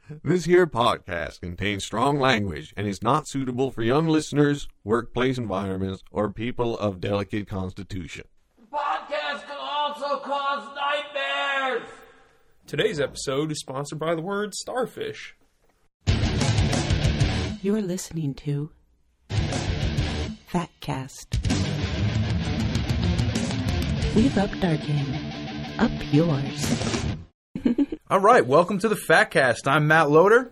This here podcast contains strong language and is not suitable for young listeners, workplace environments, or people of delicate constitution. The podcast can also cause nightmares! Today's episode is sponsored by the word starfish. You're listening to Fatcast. We've upped our game. Up yours. All right, welcome to the Fatcast. I'm Matt Loader.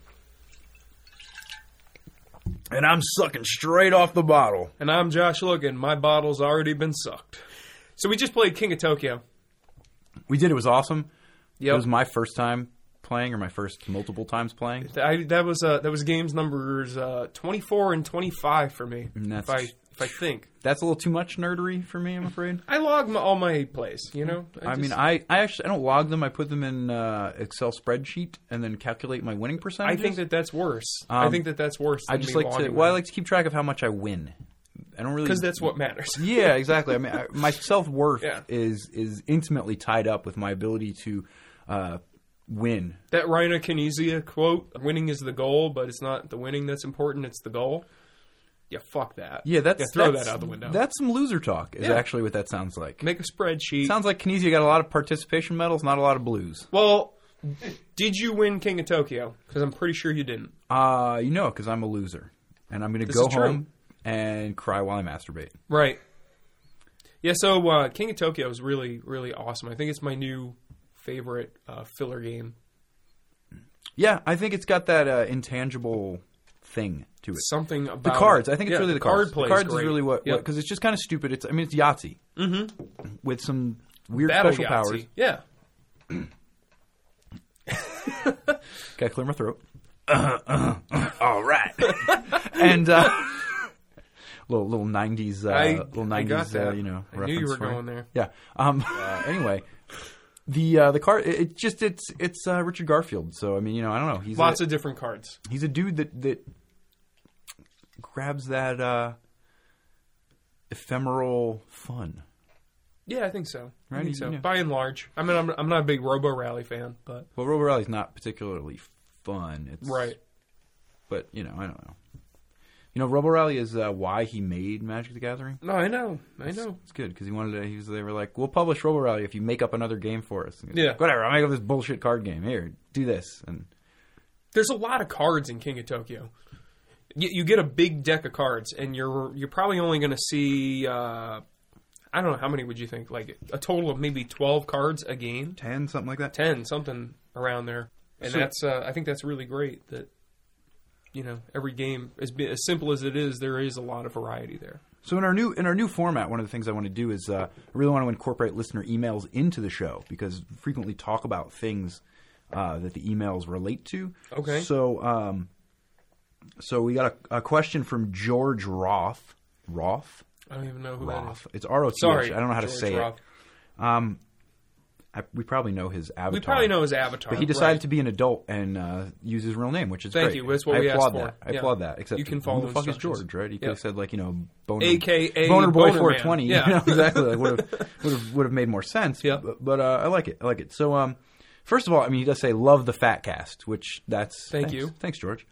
And I'm sucking straight off the bottle. And I'm Josh Logan. My bottle's already been sucked. So we just played King of Tokyo. We did. It was awesome. Yep. It was my first time playing, or my first multiple times playing. That was games numbers 24 and 25 for me, if I think. That's a little too much nerdery for me, I'm afraid. I log all my plays, you know? I actually don't log them. I put them in Excel spreadsheet and then calculate my winning percentages. I think that's worse. I think that's worse than I just like to keep track of how much I win. I don't really, because that's what matters. Yeah, exactly. I mean, my self-worth Yeah. is intimately tied up with my ability to win. That Reina Knizia quote, winning is the goal, but it's not the winning that's important, it's the goal. Yeah, fuck that. Yeah, throw that out the window. That's some loser talk, is actually what that sounds like. Make a spreadsheet. Sounds like Knizia got a lot of participation medals, not a lot of blues. Well, did you win King of Tokyo? Because I'm pretty sure you didn't. Because I'm a loser. And I'm going to go home and cry while I masturbate. Right. Yeah, so King of Tokyo is really, really awesome. I think it's my new favorite filler game. Yeah, I think it's got that intangible thing to it. Something about the cards. I think it's really the cards. Card the cards great. Is really what because it's just kind of stupid. It's Yahtzee with some weird Battle special Yahtzee. powers. Yeah. Gotta clear my throat. All right. And little 90s little 90s I got that. reference. I knew you were for it. going there. Yeah. Anyway, the card it's Richard Garfield. So I mean, I don't know. He's lots of different cards. He's a dude that grabs that ephemeral fun. Yeah, I think so. Right? I think so. By and large. I mean, I'm not a big Robo Rally fan, but Robo Rally's not particularly fun. It's right. But I don't know. Robo Rally is why he made Magic the Gathering. No, I know. It's good because they were like, we'll publish Robo Rally if you make up another game for us. And yeah. Whatever. I'll make up this bullshit card game. Here, do this. And there's a lot of cards in King of Tokyo. You get a big deck of cards, and you're probably only going to see. I don't know, how many would you think? Like a total of maybe 12 cards a game? 10, something like that? 10, something around there. And that's I think that's really great that, every game, as simple as it is, there is a lot of variety there. So in our new format, one of the things I want to do is I really want to incorporate listener emails into the show because we frequently talk about things that the emails relate to. Okay. So we got a question from George Roth. Roth? I don't even know who that is. It's R-O-T-H. Sorry, I don't know how to George say Roth. it. We probably know his avatar. We probably know his avatar. But he decided to be an adult and use his real name, which is Thank great. you. That's what we asked for. I applaud that. Except you can follow who the fuck is instructions. George, right? He could have said Boner, AKA Boner Boy Boner 420. Man. Yeah. Exactly. Would have made more sense. Yeah. But I like it. So first of all, I mean, he does say love the Fatcast, which Thank you. Thanks, George.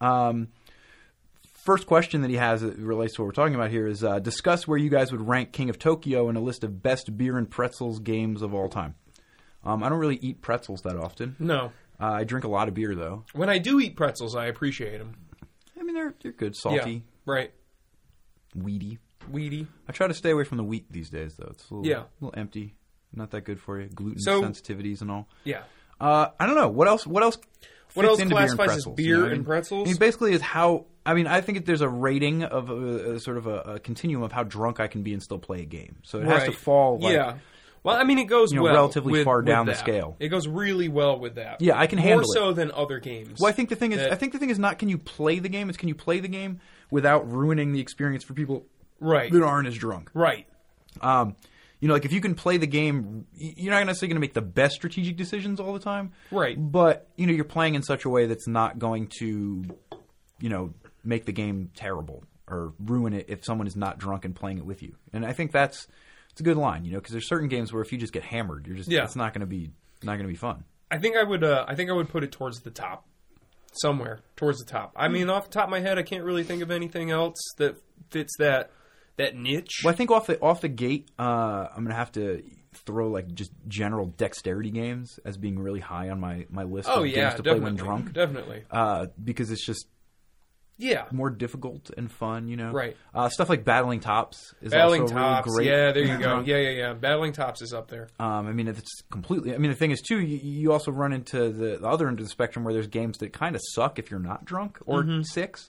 First question that he has that relates to what we're talking about here is discuss where you guys would rank King of Tokyo in a list of best beer and pretzels games of all time. I don't really eat pretzels that often. No. I drink a lot of beer, though. When I do eat pretzels, I appreciate them. I mean, they're good. Salty. Yeah, right. Weedy. I try to stay away from the wheat these days, though. It's a little empty. Not that good for you. Gluten sensitivities and all. Yeah. I don't know. What else fits into classifies beer as beer and pretzels? I mean, basically is how... I mean, I think there's a rating of a continuum of how drunk I can be and still play a game. So it has to fall yeah. Well, I mean, it goes relatively far down the that. scale. It goes really well with that. Yeah, I can handle it. More so than other games. Well, I think the thing is not can you play the game, it's can you play the game without ruining the experience for people that aren't as drunk. Right. Like if you can play the game, you're not necessarily going to make the best strategic decisions all the time. Right. But, you're playing in such a way that's not going to, make the game terrible or ruin it if someone is not drunk and playing it with you. And I think it's a good line, because there's certain games where if you just get hammered, it's not going to be fun. I think I would put it towards the top. Somewhere towards the top. I mean, off the top of my head, I can't really think of anything else that fits that niche. Well, I think off the gate, I'm gonna have to throw like just general dexterity games as being really high on my list of games to play when drunk. Definitely. Because it's just more difficult and fun, you know. Right. Stuff like Battling Tops is Battling also Tops, really great. yeah, there you go. Yeah. Battling Tops is up there. I mean, it's completely. I mean, the thing is too, you also run into the other end of the spectrum where there's games that kind of suck if you're not drunk or six.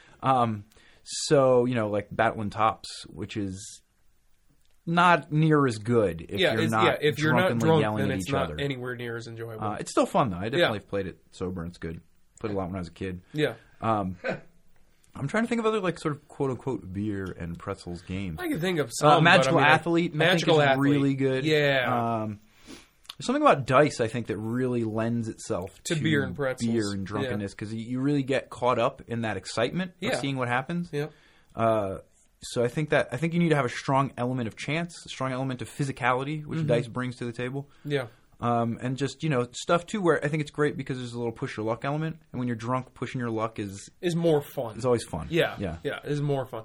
So like Battling Tops, which is not near as good if you're not if you're not drunkenly drunk, yelling then at it's each not other. anywhere near as enjoyable. It's still fun though. I definitely have played it sober and it's good. Played a lot when I was a kid. Yeah. I'm trying to think of other like sort of quote unquote beer and pretzels games. I can think of some. Magical but I mean, Athlete. Magical I think is Athlete, really good. Yeah. There's something about dice I think that really lends itself to beer and pretzels, beer and drunkenness because you really get caught up in that excitement of seeing what happens. Yeah. So I think you need to have a strong element of chance, a strong element of physicality, which dice brings to the table. Yeah. And just stuff too where I think it's great because there's a little push your luck element, and when you're drunk, pushing your luck is more fun. It's always fun. Yeah. Yeah. It's more fun.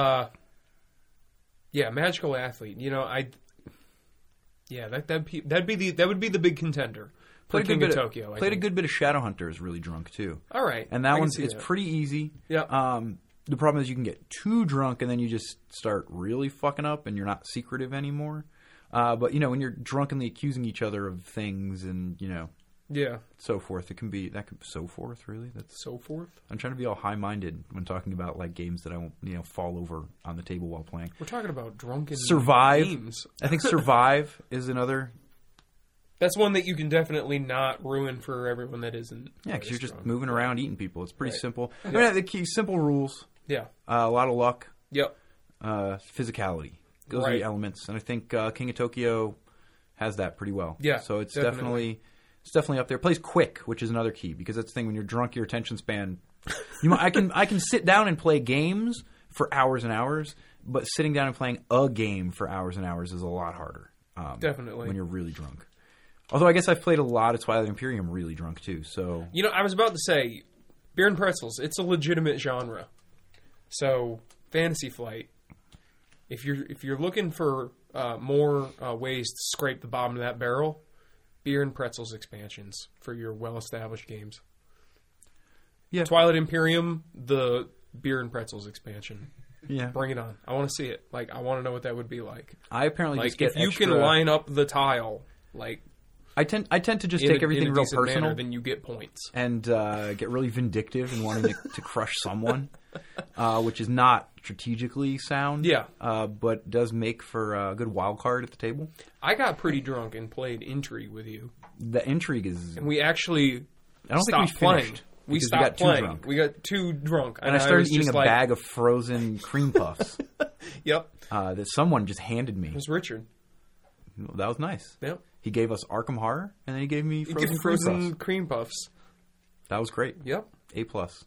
Magical Athlete. That would be the big contender. Played King of Tokyo. Played a good bit of Shadowhunters really drunk too. All right, and that one's pretty easy. Yeah. The problem is you can get too drunk and then you just start really fucking up and you're not secretive anymore. But when you're drunkenly accusing each other of things and so forth, so forth really. That's so forth. I'm trying to be all high minded when talking about like games that I won't fall over on the table while playing. We're talking about drunken Survive. games. I think Survive is another. That's one that you can definitely not ruin for everyone that isn't. Yeah, because you're just moving around eating people. It's pretty simple. Yeah. I mean, the key simple rules. Yeah. A lot of luck. Yep. Physicality. Those are the elements, and I think King of Tokyo has that pretty well. Yeah, so it's definitely up there. Plays quick, which is another key because that's the thing when you're drunk, your attention span. I can sit down and play games for hours and hours, but sitting down and playing a game for hours and hours is a lot harder. Definitely when you're really drunk. Although I guess I've played a lot of Twilight Imperium really drunk too. So I was about to say, beer and pretzels. It's a legitimate genre. So Fantasy Flight. If you're looking for more ways to scrape the bottom of that barrel, beer and pretzels expansions for your well-established games. Yeah, Twilight Imperium, the beer and pretzels expansion. Yeah, bring it on. I want to see it. Like I want to know what that would be like. I apparently just get if you can line up the tile, like. I tend to just take everything real personal. Then you get points and get really vindictive and wanting to crush someone, which is not strategically sound. Yeah, but does make for a good wild card at the table. I got pretty drunk and played Intrigue with you. The Intrigue is, and we actually. I don't think we finished. We stopped playing. We got too drunk, and I started eating a bag of frozen cream puffs. Yep. That someone just handed me. It was Richard. That was nice. Yep. He gave us Arkham Horror, and then he gave me frozen cream puffs. That was great. Yep. A+.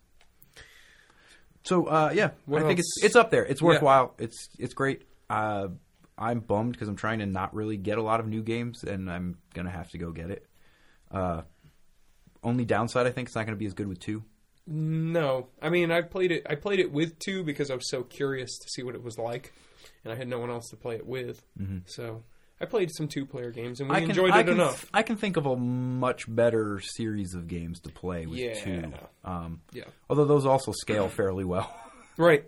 So I think it's up there. It's worthwhile. Yeah. It's great. I'm bummed because I'm trying to not really get a lot of new games, and I'm gonna have to go get it. Only downside, I think, it's not going to be as good with 2. No, I mean I played it with 2 because I was so curious to see what it was like, and I had no one else to play it with. Mm-hmm. So I played some 2-player games, and we enjoyed it enough. I can think of a much better series of games to play with 2. Although those also scale fairly well. Right.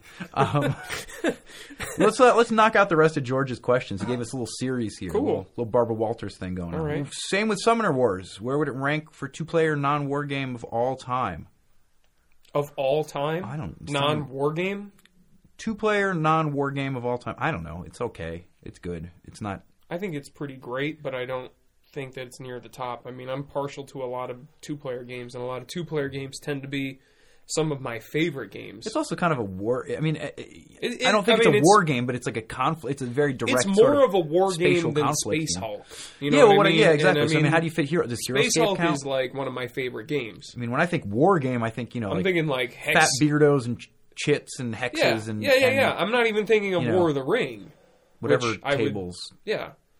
Let's knock out the rest of George's questions. He gave us a little series here. Cool. Little Barbara Walters thing going on. All right. Same with Summoner Wars. Where would it rank for 2-player non-war game of all time? Of all time? I don't... Non-war game? 2-player non-war game of all time. I don't know. It's okay. It's good. It's not... I think it's pretty great, but I don't think that it's near the top. I mean, I'm partial to a lot of 2-player games, and a lot of 2-player games tend to be some of my favorite games. It's also kind of a war... I mean, I don't think it's a war game, but it's like a conflict. It's a very direct It's more sort of a war game than Space Hulk. You know what I mean? Yeah, exactly. And, I mean, how do you fit Hero? Does Space Heroescape Hulk count? is like one of my favorite games. I mean, when I think war game, I think, I'm thinking like Hex. Fat Beardos and chits and hexes and... Yeah. I'm not even thinking of War of the Ring. Whatever tables.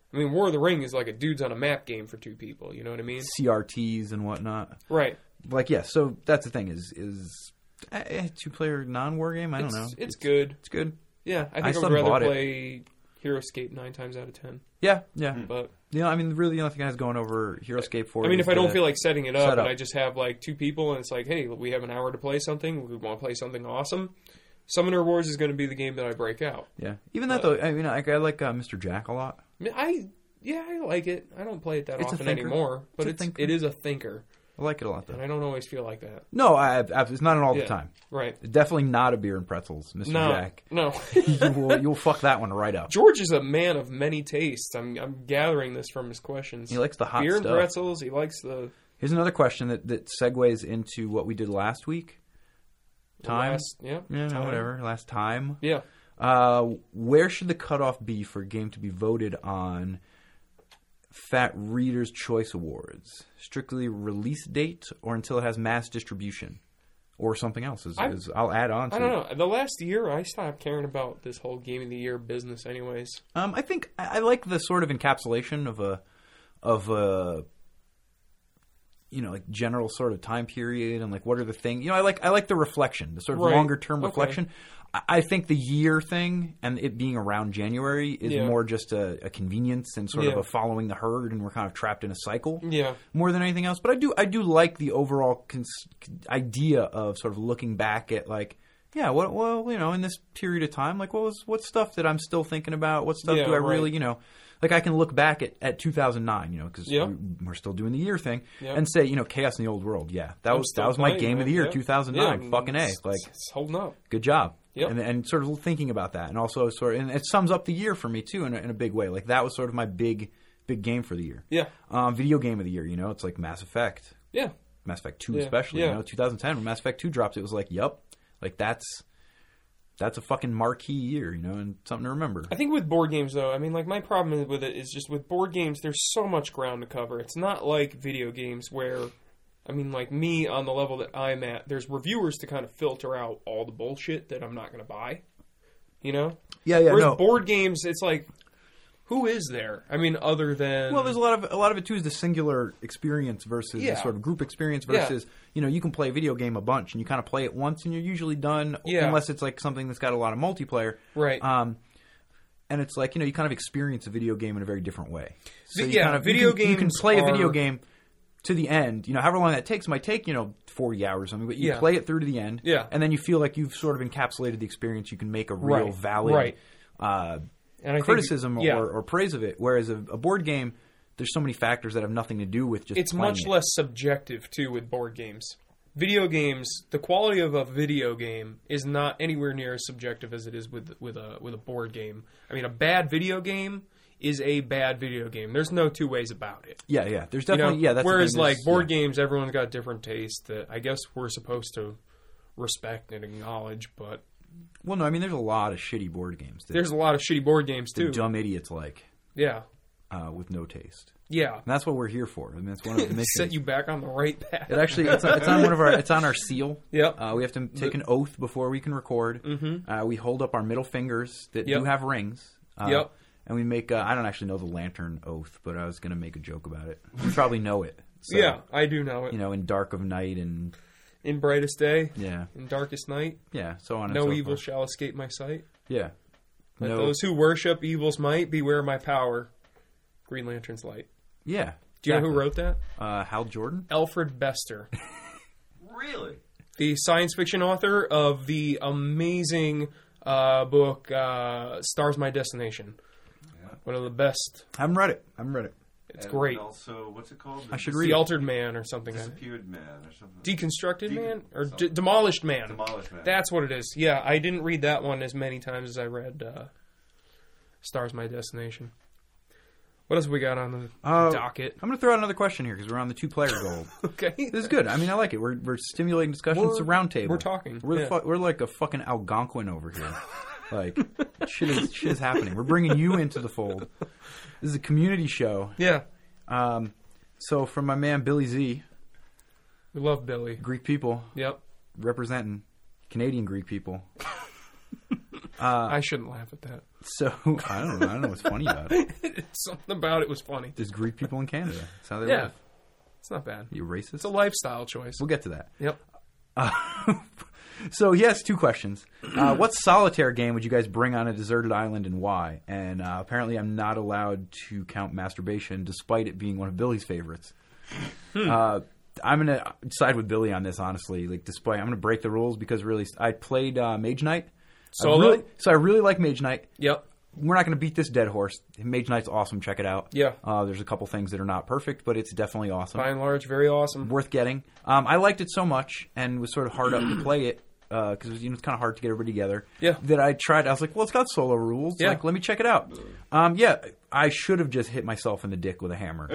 I mean, War of the Ring is like a dudes on a map game for 2 people. You know what I mean? CRTs and whatnot. Right. Like, yeah, so that's the thing is a 2-player non-war game? I don't know. It's good. It's good. Yeah, I think I still would rather bought it. play HeroScape 9 times out of 10. Yeah. But You know, I mean, really the only thing I was going over HeroScape 4 I mean, is if I don't the feel like setting it up setup. and I just have like 2 people and it's like, hey, we have an hour to play something, we want to play something awesome, Summoner Wars is going to be the game that I break out. Yeah. Even that, though, I mean, I like Mr. Jack a lot. I mean, I like it. I don't play it that It's a often thinker. anymore, but It's a thinker. it is a thinker, I like it a lot, though. and I don't always feel like that. No, it's not an all the Yeah. time. Right. Definitely not a beer and pretzels, Mr. No. Jack. No. You'll fuck that one right up. George is a man of many tastes. I'm gathering this from his questions. He likes the hot beer stuff. and pretzels. He likes the Here's another question that segues into what we did last week. Time? last. Yeah. Yeah, no, time. whatever. Last time. Yeah. Where should the cutoff be for a game to be voted on Fat Reader's Choice Awards? Strictly release date or until it has mass distribution? Or something else? I'll add on to I don't know. The last year, I stopped caring about this whole Game of the Year business, anyways. I think I like the sort of encapsulation of a like general sort of time period and like what are the things. I like the reflection, the sort of Right. longer term Okay. reflection. I think the year thing and it being around January is Yeah. more just a convenience and sort of Yeah. a following the herd, and we're kind of trapped in a cycle. Yeah. More than anything else, but I do like the overall idea of sort of looking back at like, yeah, in this period of time, like what stuff that I'm still thinking about? What stuff Yeah, do I right. really, like I can look back at 2009, because Yeah. we're still doing the year thing, Yeah. and say, Chaos in the Old World, yeah, that I'm was still my playing, game man. of the year, Yeah. 2009, Yeah, fucking A, like it's holding up. good job. Yep. And sort of thinking about that, and also and it sums up the year for me too in a big way. Like that was sort of my big game for the year. Yeah. Video game of the year, it's like Mass Effect. Yeah. Mass Effect 2 Yeah, especially, yeah. 2010 when Mass Effect 2 dropped, it was like, yep, like that's a fucking marquee year, and something to remember. I think with board games, though, I mean, like, my problem with it is just with board games, there's so much ground to cover. It's not like video games where, I mean, like, me on the level that I'm at, there's reviewers to kind of filter out all the bullshit that I'm not going to buy, Yeah, Whereas no. board games, it's like, who is there? I mean, other than... Well, there's a lot of it too is the singular experience versus Yeah. the sort of group experience Yeah. versus you can play a video game a bunch and you kind of play it once and you're usually done, Yeah. unless it's like something that's got a lot of multiplayer. Right. And it's like you kind of experience a video game in a very different way. So you Yeah, kind of, video you can games play a video are- game to the end. However long that takes, it might take 40 hours or something, but you Yeah. play it through to the end. Yeah. And then you feel like you've sort of encapsulated the experience. You can make a real Right. valid Right. And I think- criticism yeah. or praise of it. Whereas a board game, there's so many factors that have nothing to do with just It's playing much it. less subjective, too, with board games. Video games, the quality of a video game is not anywhere near as subjective as it is with a board game. I mean, a bad video game is a bad video game. There's no two ways about it. Yeah. There's definitely that's the whereas thing, like there's- board yeah. games, everyone's got different tastes that I guess we're supposed to respect and acknowledge. But Well, no, I mean there's a lot of shitty board games. That there's a lot of shitty board games the too. dumb idiots like Yeah, with no taste. yeah. And that's what we're here for. I mean, that's one of the missions. Set you back on the right path. It actually it's on one of our it's on our seal. Yep. We have to take an oath before we can record. Mm-hmm. We hold up our middle fingers that Yep. do have rings. Yep. And we make I don't actually know the lantern oath, but I was going to make a joke about it. You probably know it. So, Yeah, I do know it. in dark of night and In brightest day, yeah, in darkest night, so on and no so evil forth. shall escape my sight. Yeah. Let No. those who worship evil's might beware my power. Green Lantern's light. Yeah. Do you know who exactly. wrote that? Hal Jordan? Alfred Bester, Really? the science fiction author of the amazing book Stars My Destination. One of the best. I haven't read it. It's And great. Also, what's it called? I should The read it. Altered Man or something. Disappeared Man or something. Deconstructed Decon- Man? Or something. Demolished Man. Demolished Man. That's what it is. Yeah, I didn't read that one as many times as I read Stars My Destination. What else we got on the docket? I'm going to throw out another question here because we're on the 2-player goal. Okay. This is good. I mean, I like it. We're stimulating discussion. It's a round table. we're talking, We're, yeah. we're like a fucking Algonquin over here. Like, shit is happening. We're bringing you into the fold. This is a community show. Yeah. So from my man Billy Z, We love Billy. Greek people Yep. representing Canadian Greek people. I shouldn't laugh at that. So I don't know what's funny about it. Something about it was funny. There's Greek people in Canada. That's how they Yeah. live. It's not bad. You racist? It's a lifestyle choice. We'll get to that. Yep. So he has 2 questions. What solitaire game would you guys bring on a deserted island and why? And apparently I'm not allowed to count masturbation despite it being one of Billy's favorites. I'm going to side with Billy on this, honestly. Like, I'm going to break the rules because really I played Mage Knight. Solo? I really like Mage Knight. Yep. We're not going to beat this dead horse. Mage Knight's awesome. Check it out. Yeah. There's a couple things that are not perfect, but it's definitely awesome. By and large, very awesome. Worth getting. I liked it so much and was sort of hard up to play it because it's kind of hard to get everybody together. Yeah. That I tried. I was like, well, it's got solo rules. Yeah. Like, let me check it out. I should have just hit myself in the dick with a hammer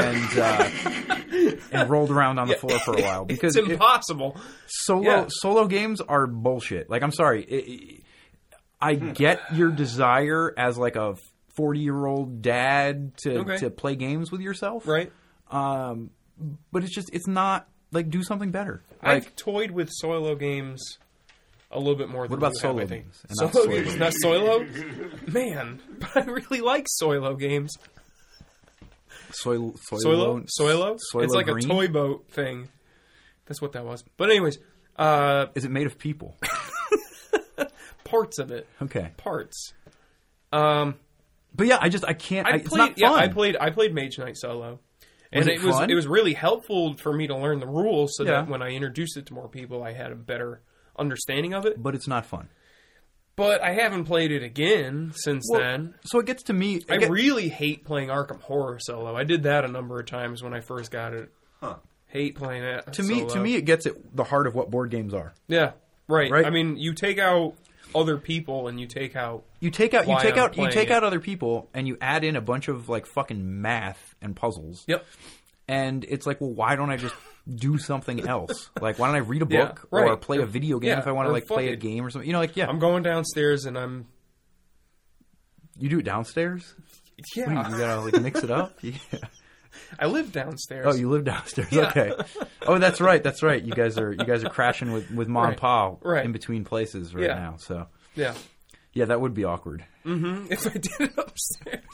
and rolled around on the floor for a while because It's impossible. solo games are bullshit. Like, I'm sorry. I get your desire as like a 40-year-old dad to play games with yourself. Right. But it's not, like, do something better. I've toyed with solo games a little bit more than What about you solo have, I think. games and not Solo solo games, not solo? Man, but I really like solo games. Soilo? It's like green? a toy boat thing. That's what that was. But anyways, Is it made of people? parts of it. Okay. Parts. But yeah, I can't. It's not fun. Yeah, I played Mage Knight solo. And Was it fun? it was really helpful for me to learn the rules so Yeah. that when I introduced it to more people, I had a better understanding of it. But it's not fun. But I haven't played it again since then. So it gets to me. I really hate playing Arkham Horror solo. I did that a number of times when I first got it. Hate playing that. To solo. me, it gets at the heart of what board games are. Yeah, right. Right? I mean, you take out other people and you take out You take out playing other people and you add in a bunch of like fucking math and puzzles. Yep. And it's like, well, why don't I just do something else? Like, why don't I read a Yeah, book right. or play a video game Yeah, if I want or to like play a fuck it. game or something? You know, like I'm going downstairs and I'm you do it downstairs. yeah. You gotta like mix it up. Yeah. I live downstairs. Oh, you live downstairs. Yeah. Okay. Oh, that's right. That's right. You guys are crashing with mom and pa Right. in between places right Yeah. now. So Yeah. yeah, that would be awkward. If I did it upstairs.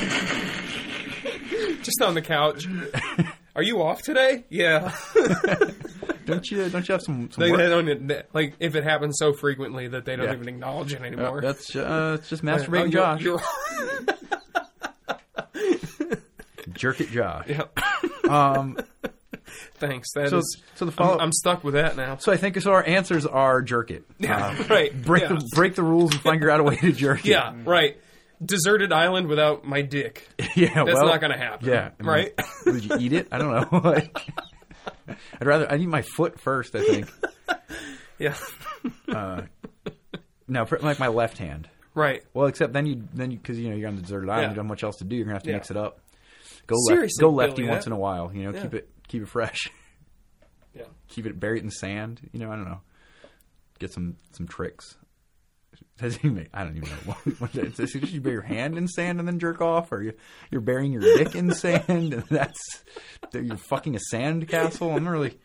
Just on the couch. Are you off today? Yeah. Don't you have some They work? don't, like, if it happens so frequently that they don't Yeah. even acknowledge it anymore. That's it's just Oh, masturbating you're- Josh. you're- Jerk it, Josh. Yep. Um, Thanks. so the follow. I'm stuck with that now. So I think so. Our answers are jerk it. Yeah, right. Break yeah. break the rules and figure out a way to jerk it. Yeah, right. Deserted island without my dick. Yeah. That's well, not going to happen. Yeah. I mean, Right? Would you eat it? I don't know. Like, I'd eat my foot first. I think. Yeah. No, like my left hand. Right. Well, except then you because you're on the deserted island, Yeah. you don't have much else to do. You're gonna have to Yeah. mix it up. Go Seriously, go lefty Billy, once that- in a while. You know, Yeah. keep it fresh. Yeah. Keep it buried in sand. You know, I don't know. Get some tricks. I don't even know. What you bury your hand in sand and then jerk off, or you're burying your dick in sand and you're fucking a sand castle. I'm not really.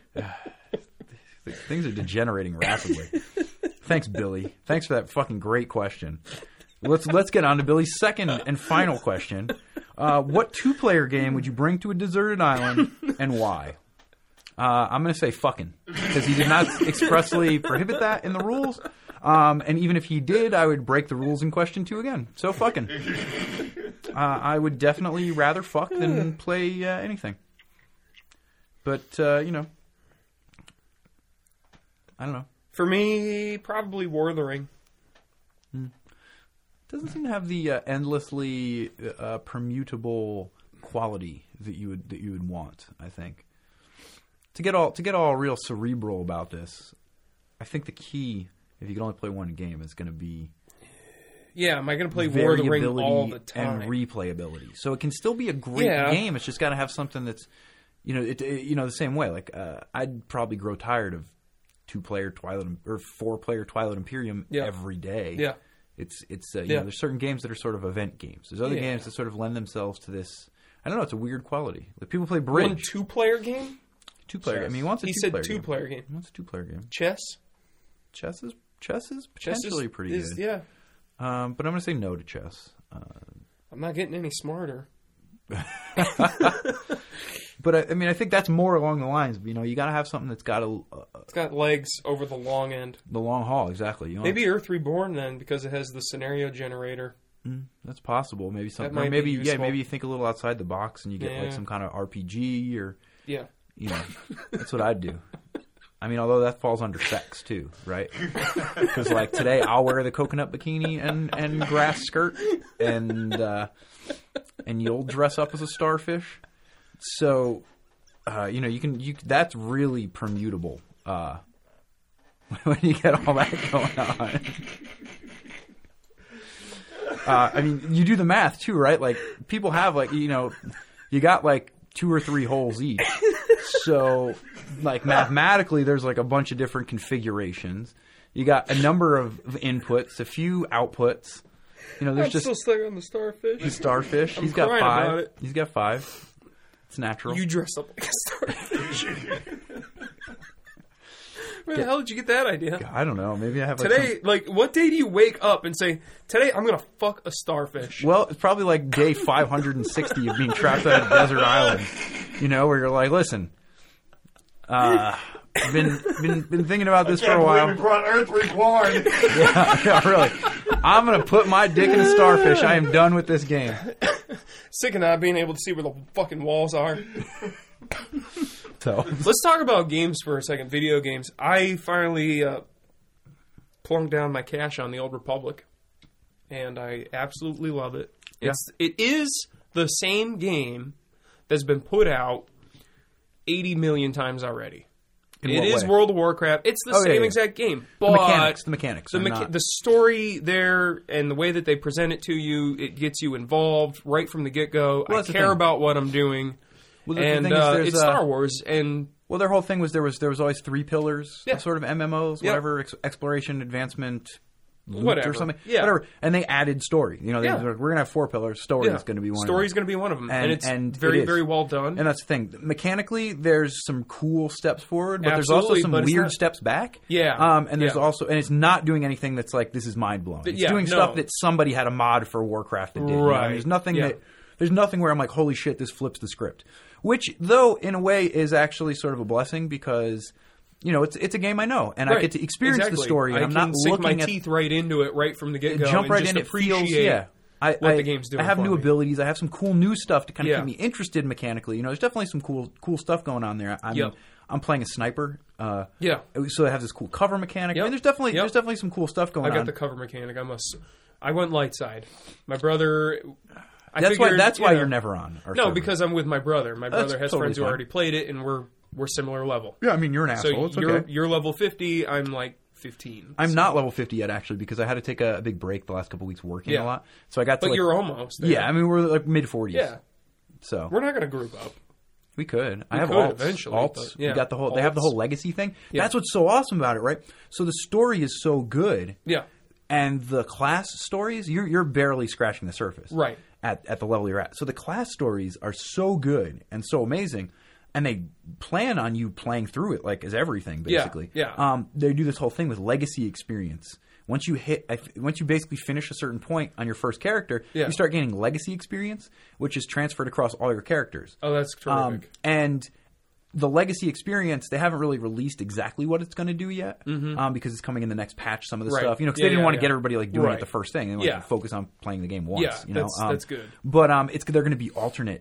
Things are degenerating rapidly. Thanks, Billy. Thanks for that fucking great question. Let's get on to Billy's second and final question. What 2-player game would you bring to a deserted island and why? I'm going to say fucking, because he did not expressly prohibit that in the rules. And even if he did, I would break the rules in question 2 again. So fucking. I would definitely rather fuck than play anything. But, I don't know. For me, probably War of the Ring. Doesn't seem to have the endlessly permutable quality that you would want. I think to get all real cerebral about this, I think the key, if you can only play one game, is going to be Yeah, am I going to play War of the Ring all variability the time? and replayability. So it can still be a great game. It's just got to have something that's the same way. Like I'd probably grow tired of 2-player Twilight or 4-player Twilight Imperium every day. Yeah. It's there's certain games that are sort of event games. There's other games that sort of lend themselves to this. I don't know. It's a weird quality. Like people play bridge. One 2-player game? 2-player. I mean, he wants a He 2-player said 2-player game. He wants a 2-player game. Chess? Chess is Chess is potentially pretty good. Yeah. But I'm going to say no to chess. I'm not getting any smarter. But I think that's more along the lines of, you got to have something that's got It's got legs over the long end. the long haul, exactly. Maybe Earth Reborn then, because it has the scenario generator. That's possible. Maybe something. might Or be maybe useful. maybe you think a little outside the box and you get Yeah. like some kind of RPG or Yeah. that's what I'd do. I mean, although that falls under sex too, right? Because like today, I'll wear the coconut bikini and grass skirt, and you'll dress up as a starfish. So, you can that's really permutable when you get all that going on. I mean, you do the math too, right? Like people have you got like 2 or 3 holes each. So, like mathematically, there's like a bunch of different configurations. You got a number of inputs, a few outputs. There's I'm just still stuck on the starfish. the starfish. I'm He's got crying 5. about it. He's got 5. It's natural. You dress up like a starfish. Where the hell did you get that idea? I don't know. Maybe I have like Today, what day do you wake up and say, today I'm going to fuck a starfish? Well, it's probably like day 560 of being trapped on a desert island. Where you're like, listen, been thinking about this for a while. We brought Earth Reborn. Yeah, really. I'm gonna put my dick in a starfish. I am done with this game. Sick of not being able to see where the fucking walls are. So Let's talk about games for a second. Video games. I finally plunked down my cash on the Old Republic, and I absolutely love it. Yeah. It is the same game that's been put out 80 million times already. In It what is way? World of Warcraft. It's the Oh, yeah, same yeah. exact game. the But mechanics. the story there and the way that they present it to you, it gets you involved right from the get-go. Well, I that's the care thing. about what I'm doing. Well, the And thing is, there's, it's Star Wars, and Well, their whole thing was there was always 3 pillars, Yeah. sort of MMOs, Yeah. whatever, exploration, advancement, loot Whatever. or something, Yeah. whatever. And they added story. They Yeah. were like, we're gonna have 4 pillars. Story is going to be one. Story's of going to be one of them, And- and it's and very, it is. very well done. And that's the thing. Mechanically, there's some cool steps forward, but there's Absolutely, also some but it's weird not- steps back. Yeah. And there's Yeah. also, and it's not doing anything that's like this is mind blowing. It's yeah, doing no. stuff that somebody had a mod for Warcraft that did. Right. There's nothing Yeah. There's nothing where I'm like, holy shit, this flips the script. Which, though, in a way, is actually sort of a blessing because, it's a game I know, and I Right. get to experience Exactly. the story. And I I'm can not sink my looking at teeth right into it right from the get-go. jump and right just in. It feels appreciate what the game's doing I have for new me. abilities. I have some cool new stuff to kind of Yeah. keep me interested mechanically. There's definitely some cool stuff going on there. I mean, Yep. I'm playing a sniper. Yeah. So I have this cool cover mechanic. Yep. I mean, there's definitely Yep. some cool stuff going I got on. the cover mechanic. I went light side. My brother... That's why you're never on. Our No, server. because I'm with my brother. My That's brother has totally friends who fine. already played it, and we're similar level. yeah, I mean, you're an So asshole. It's you're okay. you're level 50. I'm like 15. I'm not level 50 yet, actually, because I had to take a big break the last couple weeks working Yeah. a lot. So I got to But you're almost there. yeah. I mean, we're like mid 40s. Yeah. So We're not going to group up. we could. I have could alts. eventually, Alts. but, yeah. We got the whole. They have the Alts. whole legacy thing. Yeah. That's what's so awesome about it, right? So the story is so good. Yeah. And the class stories, you're barely scratching the surface, Right. At the level you're at. So the class stories are so good and so amazing, and they plan on you playing through it like as everything, basically. Yeah. They do this whole thing with legacy experience. Once you basically finish a certain point on your first character, Yeah. you start gaining legacy experience, which is transferred across all your characters. Oh, that's terrific. And the legacy experience, they haven't really released exactly what it's going to do yet, because it's coming in the next patch. Some of the Right. stuff, because Yeah, they didn't yeah, want to yeah. get everybody like doing Right. it the first thing. They wanted Yeah. to focus on playing the game once. Yeah, you know? that's good. But they're going to be alternate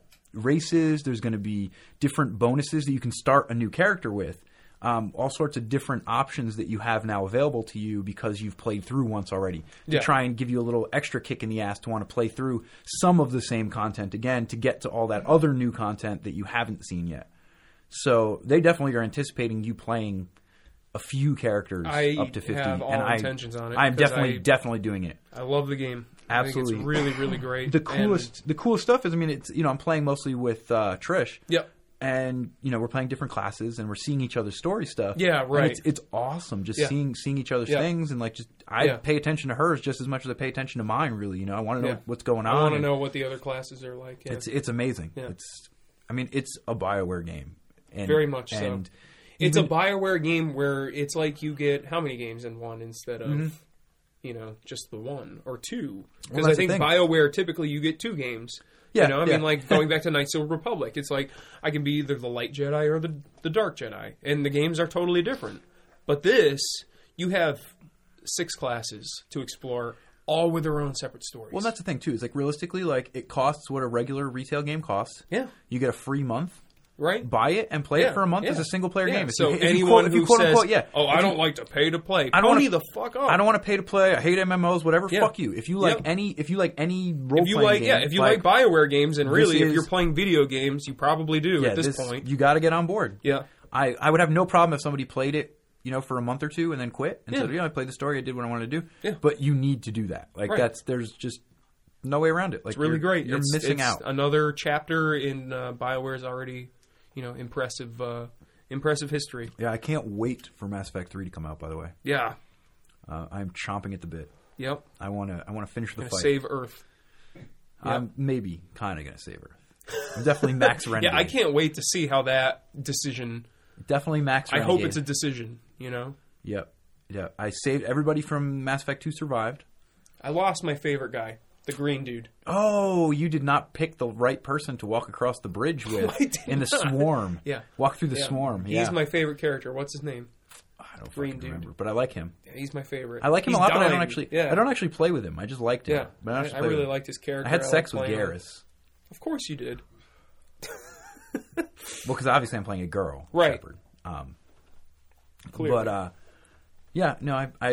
races. There's going to be different bonuses that you can start a new character with. All sorts of different options that you have now available to you because you've played through once already to Yeah. try and give you a little extra kick in the ass to want to play through some of the same content again to get to all that other new content that you haven't seen yet. So they definitely are anticipating you playing a few characters I up to 50. have all and intentions on it I'm because definitely doing it. I love the game. Absolutely. I think it's really, really great. The coolest stuff is, I mean, it's I'm playing mostly with Trish. Yep. And we're playing different classes and we're seeing each other's story stuff. Yeah, And right. it's awesome just Yeah. seeing each other's Yeah. things and I Yeah. pay attention to hers just as much as I pay attention to mine. Really, I want to know Yeah. what's going on. I want to and know what the other classes are like. Yeah. It's amazing. Yeah. It's a BioWare game. And, Very much so. And It's a BioWare game where it's like you get how many games in one instead of, just the one or two. Because I think BioWare, typically you get 2 games. Yeah, I mean, like going back to Knights of the Republic, it's like I can be either the Light Jedi or the Dark Jedi. And the games are totally different. But this, you have 6 classes to explore, all with their own separate stories. Well, that's the thing, too. It's like, realistically, like, it costs what a regular retail game costs. Yeah. You get a free month. Right. Buy it and play it for a month as a single-player game. So anyone who says, I don't like to pay to play, pony the fuck up. I don't want to pay to play. I hate MMOs, whatever. Fuck you. If you like any role-playing game. If you like BioWare games, and really, if you're playing video games, you probably do at this point. You got to get on board. Yeah. I would have no problem if somebody played it, for a month or 2 and then quit and said, I played the story, I did what I wanted to do. Yeah. But you need to do that. Like, there's just no way around it. Like, it's really great. You're missing out. Another chapter in BioWare's already, impressive history. Yeah, I can't wait for Mass Effect 3 to come out, by the way. Yeah. I'm chomping at the bit. Yep. I want to finish the fight. Save Earth. I'm maybe kind of going to save Earth. I'm definitely Max Renegade. Yeah, I can't wait to see how that decision... Definitely Max Renegade. I hope it's a decision, Yep. Yeah. I saved everybody from Mass Effect 2 survived. I lost my favorite guy, the green dude. Oh, you did not pick the right person to walk across the bridge with in the swarm. Yeah. Walk through the swarm. Yeah. He's my favorite character. What's his name? I don't green dude. remember, but I like him. Yeah, he's my favorite. I like him a lot, but I don't actually play with him. I just liked him. Yeah. But I really liked his character. I had sex with Garrus. Of course you did. Well, because obviously I'm playing a girl. Right. Shepherd. Clearly. But I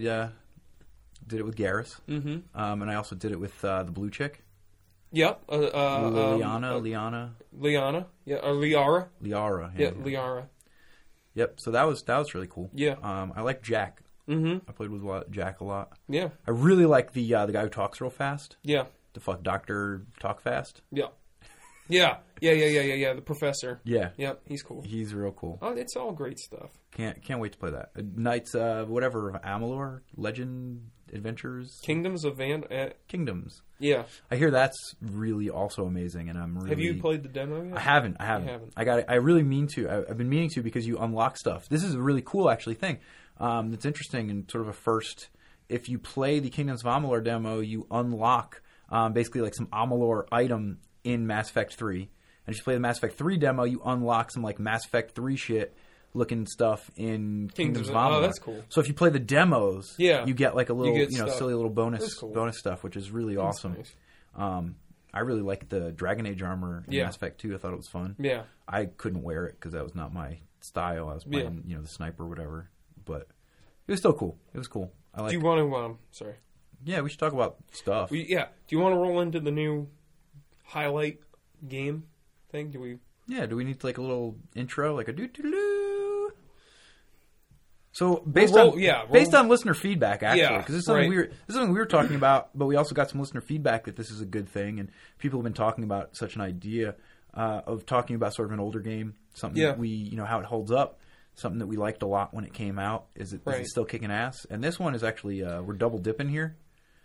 did it with Garrus. Mm-hmm. And I also did it with the blue chick. Yep. Liana. Liana. Yeah. Or Liara. Liara. Yeah. Liara. Yep. So that was really cool. Yeah. I like Jack. Mm-hmm. I played with Jack a lot. Yeah. I really like the guy who talks real fast. Yeah. The fuck Dr. Talk Fast. Yeah. Yeah. The professor. Yeah. Yep. He's cool. He's real cool. Oh, it's all great stuff. Can't wait to play that. Knights, whatever, of Amalur, Legend, Adventures, Kingdoms of Kingdoms. Yeah. I hear that's really also amazing, and I'm really. Have you played the demo yet? I haven't. You haven't. I really mean to. I've been meaning to because you unlock stuff. This is a really cool actually thing. That's interesting and sort of a first. If you play the Kingdoms of Amalur demo, you unlock basically like some Amalur item in Mass Effect 3. And if you play the Mass Effect 3 demo, you unlock some like Mass Effect 3 shit looking stuff in Kingdoms of Amalur. Oh, that's cool. So if you play the demos, you get like a little, stuff. silly little bonus stuff, which is really awesome. Nice. I really like the Dragon Age armor in Mass Effect 2. I thought it was fun. Yeah. I couldn't wear it because that was not my style. I was playing, the sniper or whatever. But it was still cool. It was cool. I like. Do you want to? Sorry. Yeah, we should talk about stuff. Do you want to roll into the new highlight game thing? Do we? Yeah. Do we need like a little intro, like a doo-doo-doo? So based on listener feedback, actually, because this is something we were talking about, but we also got some listener feedback that this is a good thing, and people have been talking about such an idea of talking about sort of an older game, something that we, how it holds up, something that we liked a lot when it came out. Is it still kicking ass? And this one is actually we're double dipping here.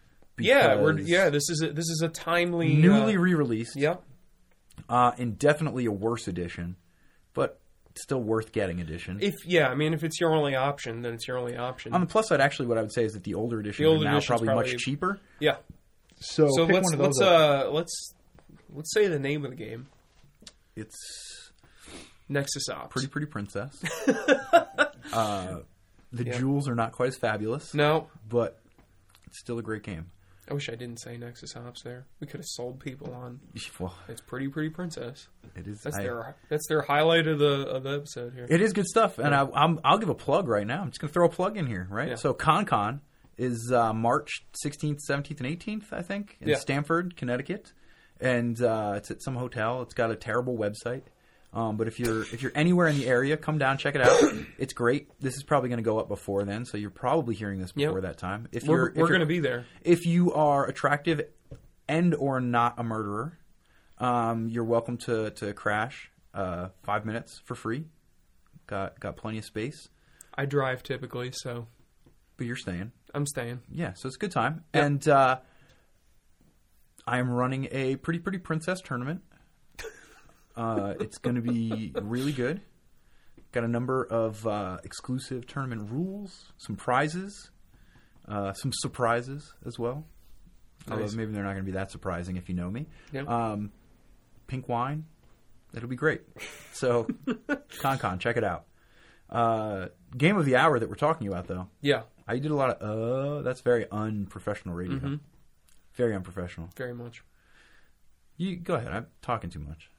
This is a timely, newly re-released. Yep. And definitely a worse edition, but still worth getting edition. If it's your only option, then it's your only option. On the plus side, actually, what I would say is that the older editions are now probably much cheaper. Yeah. So pick one of those let's say the name of the game. It's Nexus Ops. Pretty Princess. The jewels are not quite as fabulous. No, but it's still a great game. I wish I didn't say Nexus Ops there. We could have sold people on. Well, it's Pretty Princess. It is. That's their highlight of the episode here. It is good stuff, and I'll give a plug right now. I'm just gonna throw a plug in here, right? Yeah. So ConCon is March 16th, 17th, and 18th, I think, in Stamford, Connecticut, and it's at some hotel. It's got a terrible website. But if you're anywhere in the area, come down, check it out. It's great. This is probably going to go up before then, so you're probably hearing this before that time. We're going to be there. If you are attractive and or not a murderer, you're welcome to crash 5 minutes for free. Got plenty of space. I drive typically, so. But you're staying. I'm staying. Yeah, so it's a good time. Yep. And I'm running a Pretty Princess tournament. It's going to be really good. Got a number of exclusive tournament rules, some prizes, some surprises as well. Nice. Although maybe they're not going to be that surprising if you know me. Yeah. Pink wine. It'll be great. So, ConCon, check it out. Game of the hour that we're talking about, though. Yeah. I did a lot of, that's very unprofessional radio. Mm-hmm. Very unprofessional. Very much. You go ahead. I'm talking too much.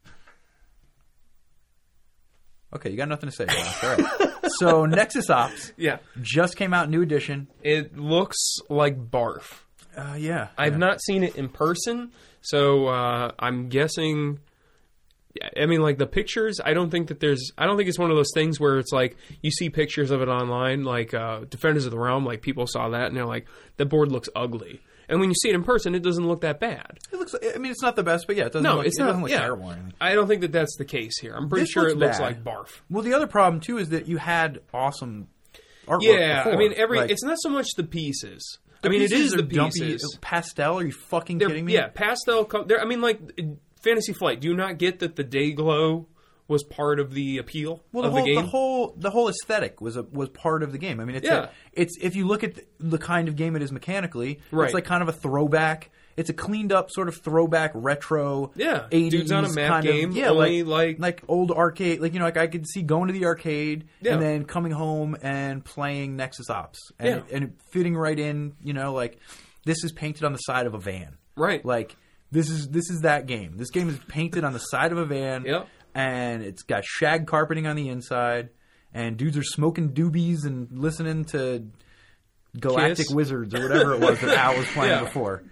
Okay, you got nothing to say, Josh. All right. So, Nexus Ops Yeah. just came out, new edition. It looks like barf. Yeah. I've not seen it in person, so I'm guessing. I mean, like the pictures. I don't think it's one of those things where it's like you see pictures of it online, like Defenders of the Realm. Like people saw that and they're like, "The board looks ugly." And when you see it in person, it doesn't look that bad. It looks. I mean, it's not the best, but yeah, it doesn't. No, look, it's it not. doesn't look Yeah. terrible or anything. I don't think that that's the case here. I'm pretty This sure it looks bad. like barf. Well, the other problem too is that you had awesome artwork. Yeah, before. I mean, Like, it's not so much the pieces. the I mean, it pieces is are the dumpy pieces. pastel. Are you fucking They're- kidding me? Yeah, pastel. I mean, like Fantasy Flight. Do you not get that the day glow was part of the appeal Well, of the game? the whole aesthetic was part of the game. I mean, it's if you look at the kind of game it is mechanically, Right. it's like kind of a throwback. It's a cleaned up sort of throwback retro. Yeah, 80s dudes on a map kind game, Of, yeah, only like old arcade. Like like I could see going to the arcade Yeah. and then coming home and playing Nexus Ops and it fitting right in. Like this is painted on the side of a van. Right. Like this is that game. This game is painted on the side of a van. Yep. And it's got shag carpeting on the inside, and dudes are smoking doobies and listening to Galactic Kiss. Wizards or whatever it was that Al was playing Yeah. before.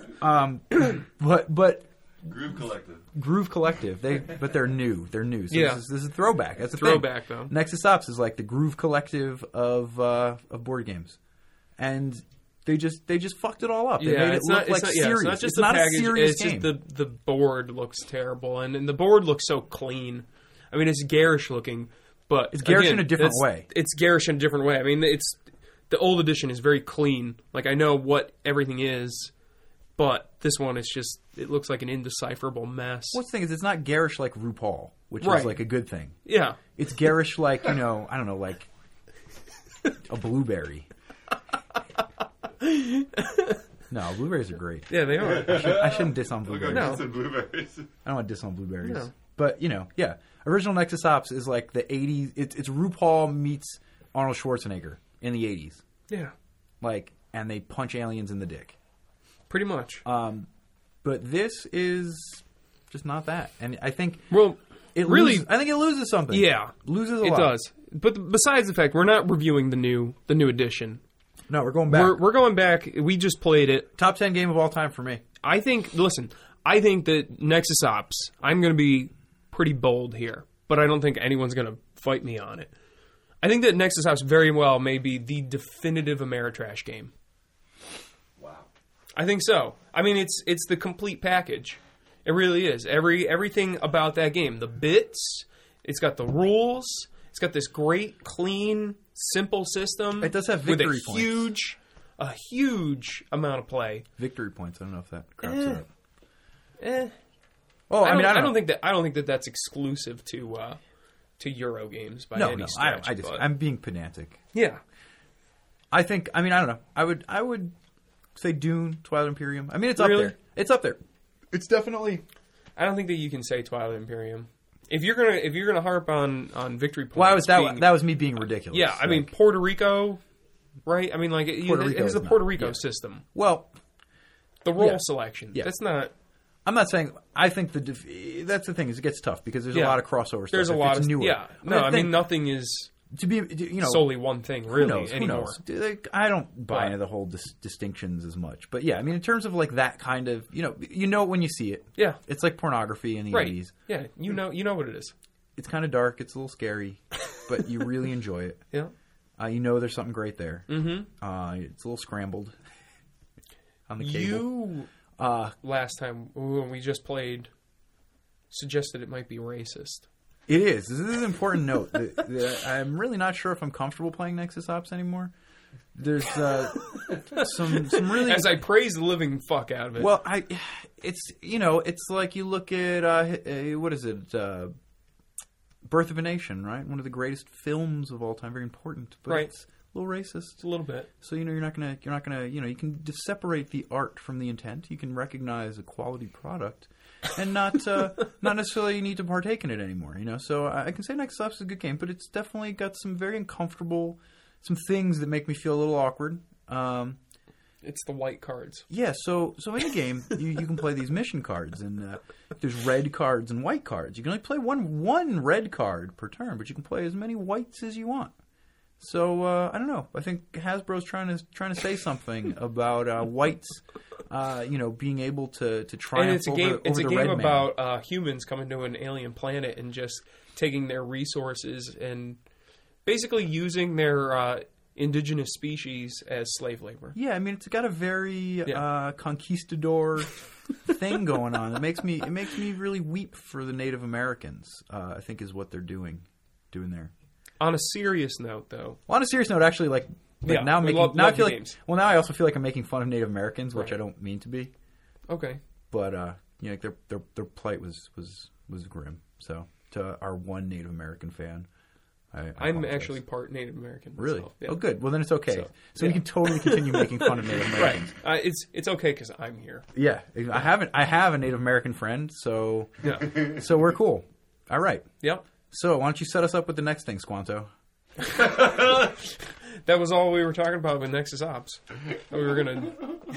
But Groove Collective. Groove Collective, they're new. They're new. So Yeah. this is a throwback. That's a Throwback, thing. though. Nexus Ops is like the Groove Collective of board games, and they just fucked it all up. They made it look like serious. It's not just It's the not package. a serious It's game. just the board looks terrible, and the board looks so clean. I mean, it's garish looking, but It's garish again, in a different way. It's garish in a different way. I mean, it's the old edition is very clean. Like I know what everything is, but this one is just it looks like an indecipherable mess. What's the thing is, it's not garish like RuPaul, which Right. is like a good thing. Yeah, It's garish like, I don't know, like a blueberry. No, blueberries are great. yeah, they are. I shouldn't diss on blueberries. No. Some blueberries. I don't want to diss on blueberries. No. But, yeah. Original Nexus Ops is like the 80s. It's RuPaul meets Arnold Schwarzenegger in the 80s. Yeah, Like, and they punch aliens in the dick. pretty much. But this is just not that. And I think Well, it really, I think it loses something. yeah, Loses a it lot. does. But besides the fact, we're not reviewing the new edition. No, we're going back. We're going back. We just played it. Top 10 game of all time for me. I think that Nexus Ops, I'm going to be pretty bold here, but I don't think anyone's going to fight me on it. I think that Nexus Ops very well may be the definitive Ameritrash game. Wow. I think so. I mean, it's the complete package. It really is. Everything about that game. The bits, it's got the rules, it's got this great, clean, simple system. It does have with victory a points. a huge amount of play. Victory points. I don't know if that craps it up. Eh. Oh, I don't think that that's exclusive to Euro games by any stretch. I'm being pedantic. Yeah. I think. I don't know. I would say Dune, Twilight Imperium. I mean, it's up Really? there. It's up there. It's definitely. I don't think that you can say Twilight Imperium. If you're gonna harp on victory points. Well, that was me being ridiculous. Yeah, I mean Puerto Rico, right? I mean, like Puerto it Rico has is the Puerto not, Rico yeah. system, Well, the role Yeah. selection. Yeah. That's not. I'm not saying. I think that's the thing is it gets tough because there's a Yeah. lot of crossover stuff. There's a if lot it's of newer. yeah. No, I mean nothing is to be solely one thing Who really knows? anymore. Who knows? I don't buy But- into the whole distinctions as much. But yeah, I mean, in terms of like that kind of, you know it when you see it. Yeah. It's like pornography in the Right. 80s. Yeah. You know what it is. It's kind of dark. It's a little scary, but you really enjoy it. Yeah. There's something great there. Mm-hmm. It's a little scrambled on the cable. Last time when we just played, suggested it might be racist. It is. This is an important note. I'm really not sure if I'm comfortable playing Nexus Ops anymore. There's some really As I praise the living fuck out of it. well, it's like you look at what is it? Birth of a Nation, right? One of the greatest films of all time. Very important, but Right. it's a little racist. A little bit. So you're not gonna you can separate the art from the intent. You can recognize a quality product, and not necessarily need to partake in it anymore. So I can say Nexus Ops is a good game, but it's definitely got some very uncomfortable, some things that make me feel a little awkward. It's the white cards. Yeah, so in a game you can play these mission cards, and there's red cards and white cards. You can only play one red card per turn, but you can play as many whites as you want. So I don't know. I think Hasbro's trying to say something about whites, being able to triumph And it's a game. over It's a the game red man. about humans coming to an alien planet and just taking their resources and basically using their indigenous species as slave labor. Yeah, I mean it's got a very conquistador thing going on. It makes me really weep for the Native Americans. I think is what they're doing there. On a serious note, though, Well, on a serious note, actually, Yeah, now I'm we making love now I feel the like games. now I also feel like I'm making fun of Native Americans, which Right. I don't mean to be. okay. But their plight was grim. So to our one Native American fan, I I'm apologize. actually part Native American. Really? myself. Yeah. Oh, good. Well, then it's okay. So yeah. we can totally continue making fun of Native Right. Americans. It's okay because I'm here. Yeah, I have a Native American friend, so Yeah. so we're cool. All right. Yep. So why don't you set us up with the next thing, Squanto? That was all we were talking about with Nexus Ops. We were gonna.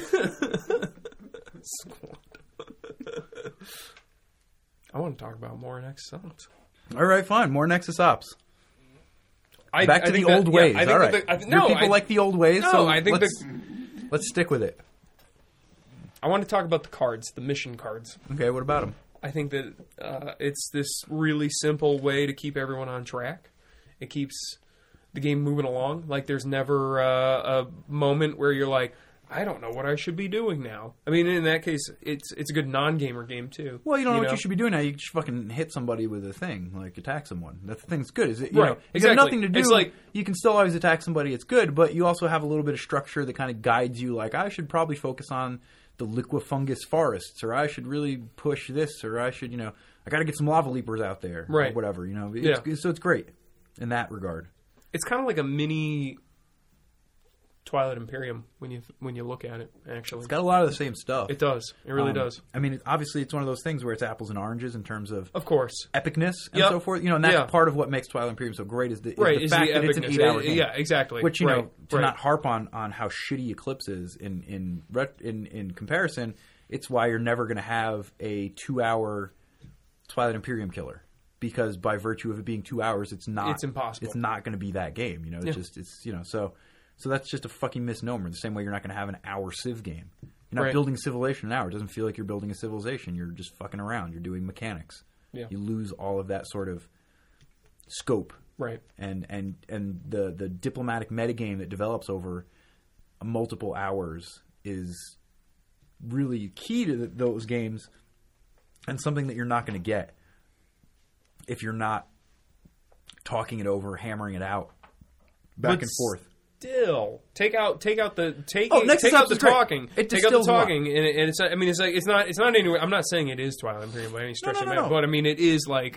I want to talk about more Nexus Ops. All right, fine. More Nexus Ops. I Back to think the that- old yeah, ways. I think All that right. the- Your people I- like the old ways. No, so I think let's stick with it. I want to talk about the cards, the mission cards. Okay, what about them? I think that it's this really simple way to keep everyone on track. It keeps the game moving along. Like there's never a moment where you're like, I don't know what I should be doing now. I mean, in that case, it's a good non-gamer game too. Well, you don't know what you should be doing now. You just fucking hit somebody with a thing, like attack someone. That thing's good. Is it? You Right, know, you exactly. got nothing to do. It's like- you can still always attack somebody. It's good, but you also have a little bit of structure that kind of guides you. Like I should probably focus on the liquifungus forests, or I should really push this, or I should, I got to get some lava leapers out there, Right. Or whatever. Yeah. So it's great in that regard. It's kind of like a mini Twilight Imperium when you look at it. Actually, It's got a lot of the same stuff. it does. It really does. I mean, obviously, it's one of those things where it's apples and oranges in terms of Of course. epicness and Yep. so forth. And that's Yeah. part of what makes Twilight Imperium so great is the Right, the is fact the that it's an epicness. 8-hour game. Yeah, exactly. Which, Right, to right. not harp on how shitty Eclipse is in comparison, it's why you're never going to have a 2-hour Twilight Imperium killer. Because by virtue of it being 2 hours, it's not. It's impossible. It's not going to be that game. It's Yeah. just so that's just a fucking misnomer. The same way you're not going to have an hour Civ game. You're not Right. building civilization in an hour. It doesn't feel like you're building a civilization. You're just fucking around. You're doing mechanics. Yeah. You lose all of that sort of scope Right. and the diplomatic metagame that develops over multiple hours is really key to those games, and something that you're not going to get if you're not talking it over, hammering it out back and forth. Still, take out the Nexus take out Ops the is great. talking. It Take out the distills a lot. talking, and it's. I mean, it's not anywhere. I'm not saying it is Twilight Imperium by any stretch of the no. but I mean, it is like,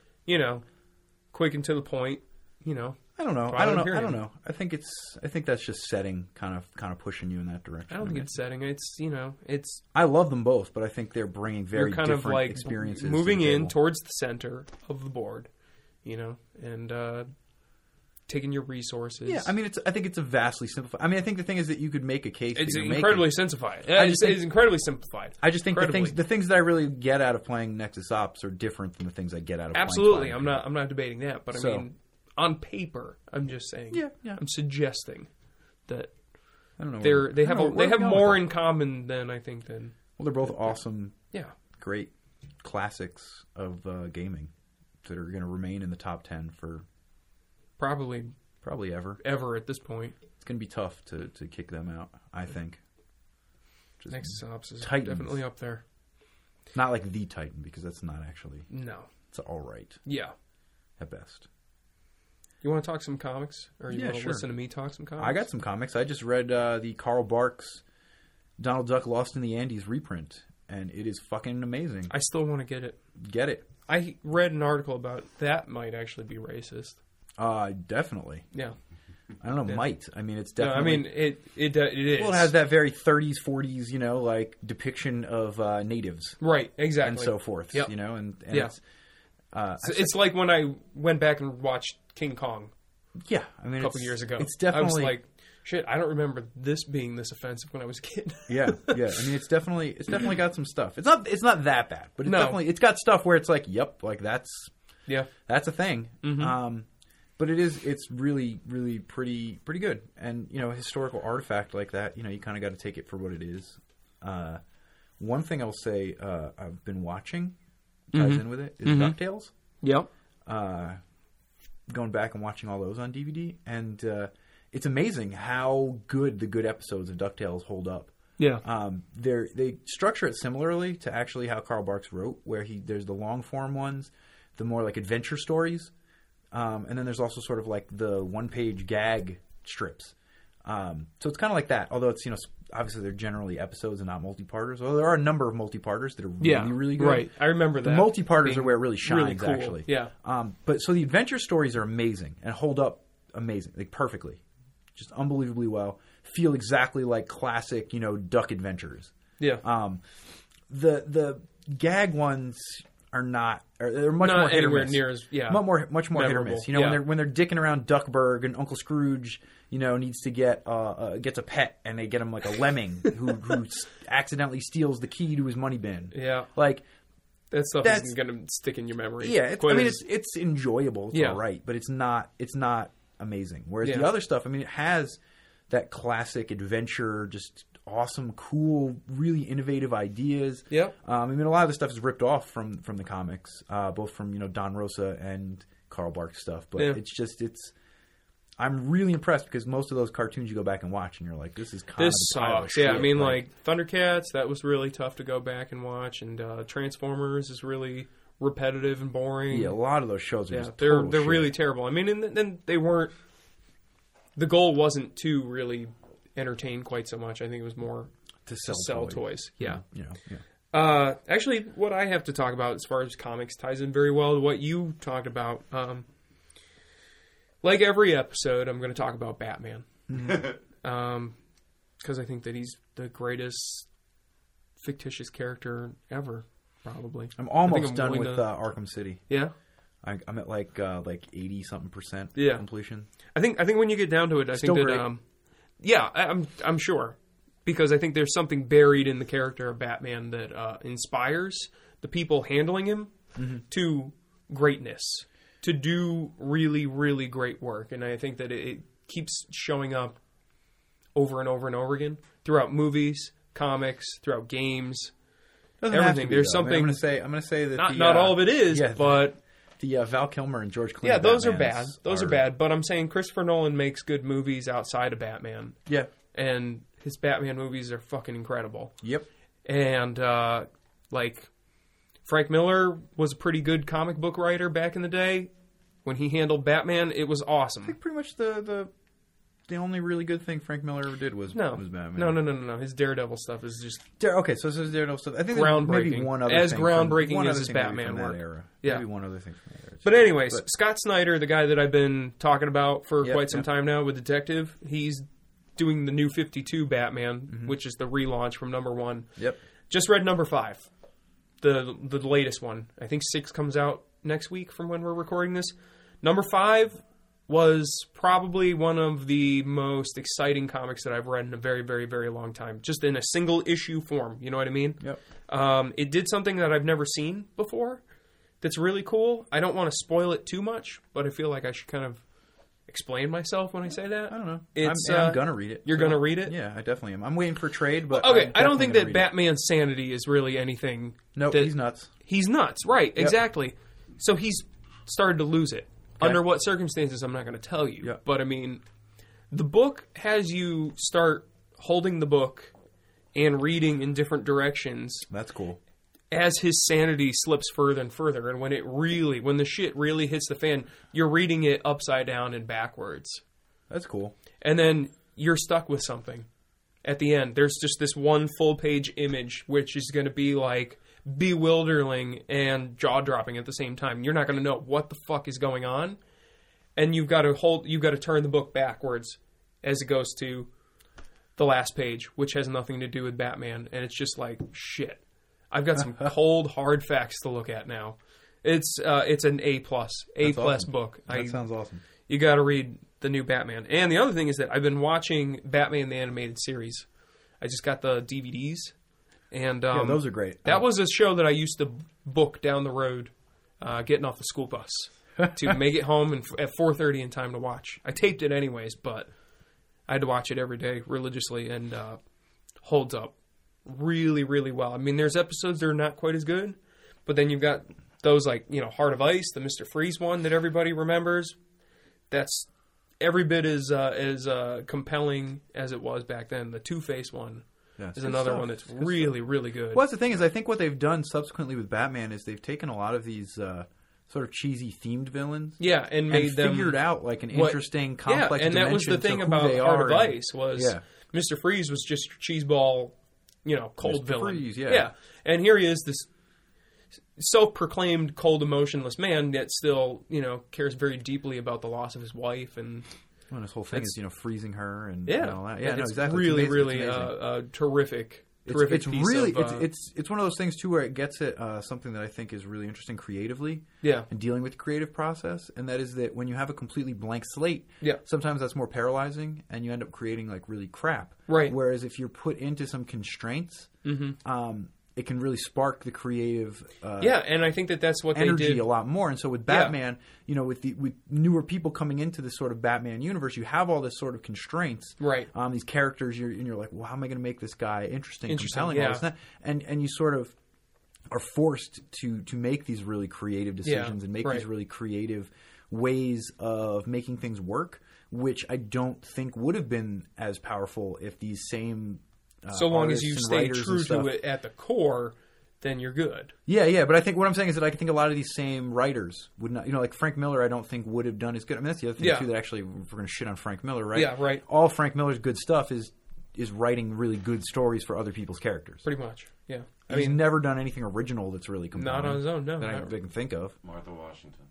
quick and to the point. I don't know. Twilight I don't Imperium. know. I think that's just setting, kind of pushing you in that direction. I don't think it's setting. It's I love them both, but I think they're bringing very you're kind different of like experiences. moving to the in table. towards the center of the board, and taking your resources. Yeah, I mean, I think it's a vastly simplified. I mean, I think the thing is that you could make a case. It's that you're incredibly making. simplified. I just think- It's incredibly simplified. I just think Incredibly. the things that I really get out of playing Nexus Ops are different than the things I get out of Absolutely, playing Twilight I'm not debating that, but So- I mean, on paper, I'm just saying. Yeah. I'm suggesting that I don't know. they have more in. in common than I think than Well, they're both awesome, yeah. great classics of gaming that are going to remain in the top 10 for Probably ever. ever at this point. It's going to be tough to kick them out, I think. Just Nexus Ops is Titans. definitely up there. not like the Titan, because that's not actually. No. It's all right Yeah. at best. You want to talk some comics, or you Yeah, want to sure. listen to me talk some comics? I got some comics. I just read the Carl Barks Donald Duck Lost in the Andes reprint, and it is fucking amazing. I still want to get it. Get it. I read an article about that might actually be racist. Definitely. Yeah. I don't know, Yeah. might. I mean, it's No, definitely... I mean, it is. Well, it has that very 30s, 40s, like, depiction of natives Right, exactly. and so forth, Yep. and Yeah. It's like when I went back and watched King Kong yeah, I mean, a couple years ago. It's definitely... I was like, shit, I don't remember this being this offensive when I was a kid. yeah. I mean, it's definitely got some stuff. It's not that bad, but it's got stuff where it's like, yep, like that's a thing. Mm-hmm. But it's really, really pretty good. And, a historical artifact like that, you kind of got to take it for what it is. One thing I'll say I've been watching, ties in with it, is DuckTales. Yep. Going back and watching all those on DVD. And it's amazing how good the good episodes of DuckTales hold up. Yeah. They structure it similarly to actually how Carl Barks wrote, where there's the long form ones, the more like adventure stories. And then there's also sort of like the one-page gag strips. So it's kind of like that, although it's, obviously they're generally episodes and not multi-parters. Although there are a number of multi-parters that are really, really good. Right. I remember that. The multi-parters are where it really shines, really cool. actually. Yeah. But so the adventure stories are amazing and hold up amazing, like perfectly. Just unbelievably well. Feel exactly like classic, duck adventures. Yeah. The gag ones are not. They're much Not more hit or anywhere miss. near as much more hit or miss. Memorable. When they're dicking around Duckburg and Uncle Scrooge, needs to gets a pet and they get him like a lemming who accidentally steals the key to his money bin. Yeah. Like that stuff isn't going to stick in your memory. Yeah, it's enjoyable. It's all right, but it's not amazing. Whereas the other stuff, it has that classic adventure, just awesome, cool, really innovative ideas. Yeah. A lot of the stuff is ripped off from the comics, both from Don Rosa and Carl Barks stuff. But I'm really impressed because most of those cartoons you go back and watch and you're like, this is kind this of a pile of sucks. shit. Yeah, like Thundercats, that was really tough to go back and watch, and Transformers is really repetitive and boring. Yeah, a lot of those shows are just they're total shit. really terrible. And then they weren't. The goal wasn't to really entertain quite so much. I think it was more to sell toys. Yeah. Yeah. Actually, what I have to talk about as far as comics ties in very well to what you talked about. Like every episode, I'm going to talk about Batman. Because I think that he's the greatest fictitious character ever, probably. I'm almost done with Arkham City. Yeah? I'm at like 80-something% Yeah. completion. I think when you get down to it, I Still think that great. yeah, I'm sure, because I think there's something buried in the character of Batman that inspires the people handling him to greatness, to do really, really great work, and I think that it keeps showing up over and over and over again throughout movies, comics, throughout games, Doesn't have everything. to be, There's though. something. I'm going to say that not all of it is, yeah, but. The Val Kilmer and George Clooney. Yeah, those are Batmans bad. Those are bad. But I'm saying Christopher Nolan makes good movies outside of Batman. Yeah. And his Batman movies are fucking incredible. Yep. And, Frank Miller was a pretty good comic book writer back in the day. When he handled Batman, it was awesome. I think pretty much the only really good thing Frank Miller ever did was Batman. No. His Daredevil stuff is just Okay, so this is Daredevil stuff. I think there's groundbreaking. maybe one other As thing groundbreaking one as other his thing maybe Batman from that work. era. Yeah. Maybe one other thing from that era. But anyways, Scott Snyder, the guy that I've been talking about for Yep, quite some yep. time now with Detective, he's doing the new 52 Batman, which is the relaunch from number 1. Yep. Just read number 5, the latest one. I think 6 comes out next week from when we're recording this. Number 5 was probably one of the most exciting comics that I've read in a very, very, very long time. Just in a single issue form, you know what I mean? Yep. It did something that I've never seen before that's really cool. I don't want to spoil it too much, but I feel like I should kind of explain myself when I say that. I don't know. It's, I'm going to read it. You're going to read it? Yeah, I definitely am. I'm waiting for trade, but Okay, I'm I don't think definitely that gonna read Batman's sanity is really anything. it. No, that- he's nuts. He's nuts, right, exactly. So he's started to lose it. Okay. Under what circumstances, I'm not going to tell you. Yeah. But, I mean, the book has you start holding the book and reading in different directions That's cool. as his sanity slips further and further. And when the shit really hits the fan, you're reading it upside down and backwards. That's cool. And then you're stuck with something. at the end. There's just this one full-page image, which is going to be like bewildering and jaw-dropping at the same time. You're not going to know what the fuck is going on, and you've got to turn the book backwards as it goes to the last page, which has nothing to do with Batman, and it's just like, shit. Awesome. I've got some cold, hard facts to look at now. It's an A+ awesome. book. That sounds awesome. You got to read the new Batman. And the other thing is that I've been watching Batman the Animated Series. I just got the DVDs. And Yeah, those are great. That was a show that I used to book down the road, getting off the school bus to make it home at 4:30 in time to watch. I taped it anyways, but I had to watch it every day religiously, and holds up really, really well. I mean, there's episodes that are not quite as good, but then you've got those like, Heart of Ice, the Mr. Freeze one that everybody remembers. That's every bit as compelling as it was back then. The Two-Face one is another one that's really, really good. Well, that's the thing is, I think what they've done subsequently with Batman is they've taken a lot of these sort of cheesy themed villains, and made them figured out like an interesting, complex. Yeah, and that was the thing about Heart of Ice was Mr. Freeze was just cheeseball, cold Mr. villain. Freeze, yeah. And here he is, this self-proclaimed cold, emotionless man that still, cares very deeply about the loss of his wife, and his whole thing is, freezing her and all that. Yeah, no, it's exactly. really, it's really terrific. It's piece really of, it's one of those things too where it gets at something that I think is really interesting creatively. Yeah. And dealing with the creative process, and that is that when you have a completely blank slate, sometimes that's more paralyzing, and you end up creating like really crap. Right. Whereas if you're put into some constraints, it can really spark the creative and I think that's what energy they did a lot more. And so with Batman, with newer people coming into this sort of Batman universe, you have all this sort of constraints. Right. These characters, you're like, well, how am I going to make this guy interesting, compelling? Yeah. All this and you sort of are forced to make these really creative decisions and make these really creative ways of making things work, which I don't think would have been as powerful if these same so long as you stay writers true to it at the core, then you're good. Yeah, but I think what I'm saying is that I think a lot of these same writers would not, like Frank Miller, I don't think would have done as good. I mean, that's the other thing too, that actually, if we're going to shit on Frank Miller, right? Yeah, right. All Frank Miller's good stuff is writing really good stories for other people's characters. Pretty much, yeah. He's never done anything original that's really compelling. Not on his own, no. That I can think of. Martha Washington.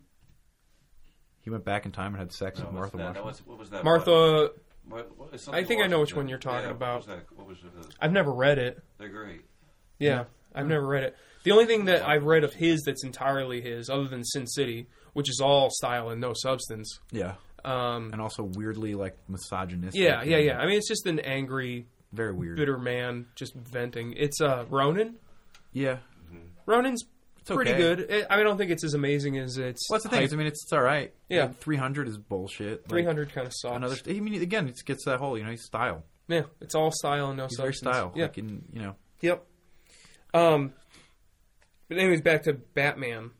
He went back in time and had sex with Martha Washington. What was that? Martha... What, I think I know which one you're talking about. What was it? I've never read it. They're great. Yeah, I've never read it. The only thing that I've read of his that's entirely his, other than Sin City, which is all style and no substance. Yeah. And also weirdly like misogynistic. Yeah. I mean, it's just an angry, very weird, bitter man just venting. It's Ronin. Yeah. Ronin's pretty good. I don't think it's as amazing as it's. What's the thing? I mean, it's all right. Yeah. 300 is bullshit. 300 kind of sucks. I mean, again, it gets that whole, he's style. Yeah, it's all style and no He's substance. very style. Yeah. Yep. But anyways, back to Batman.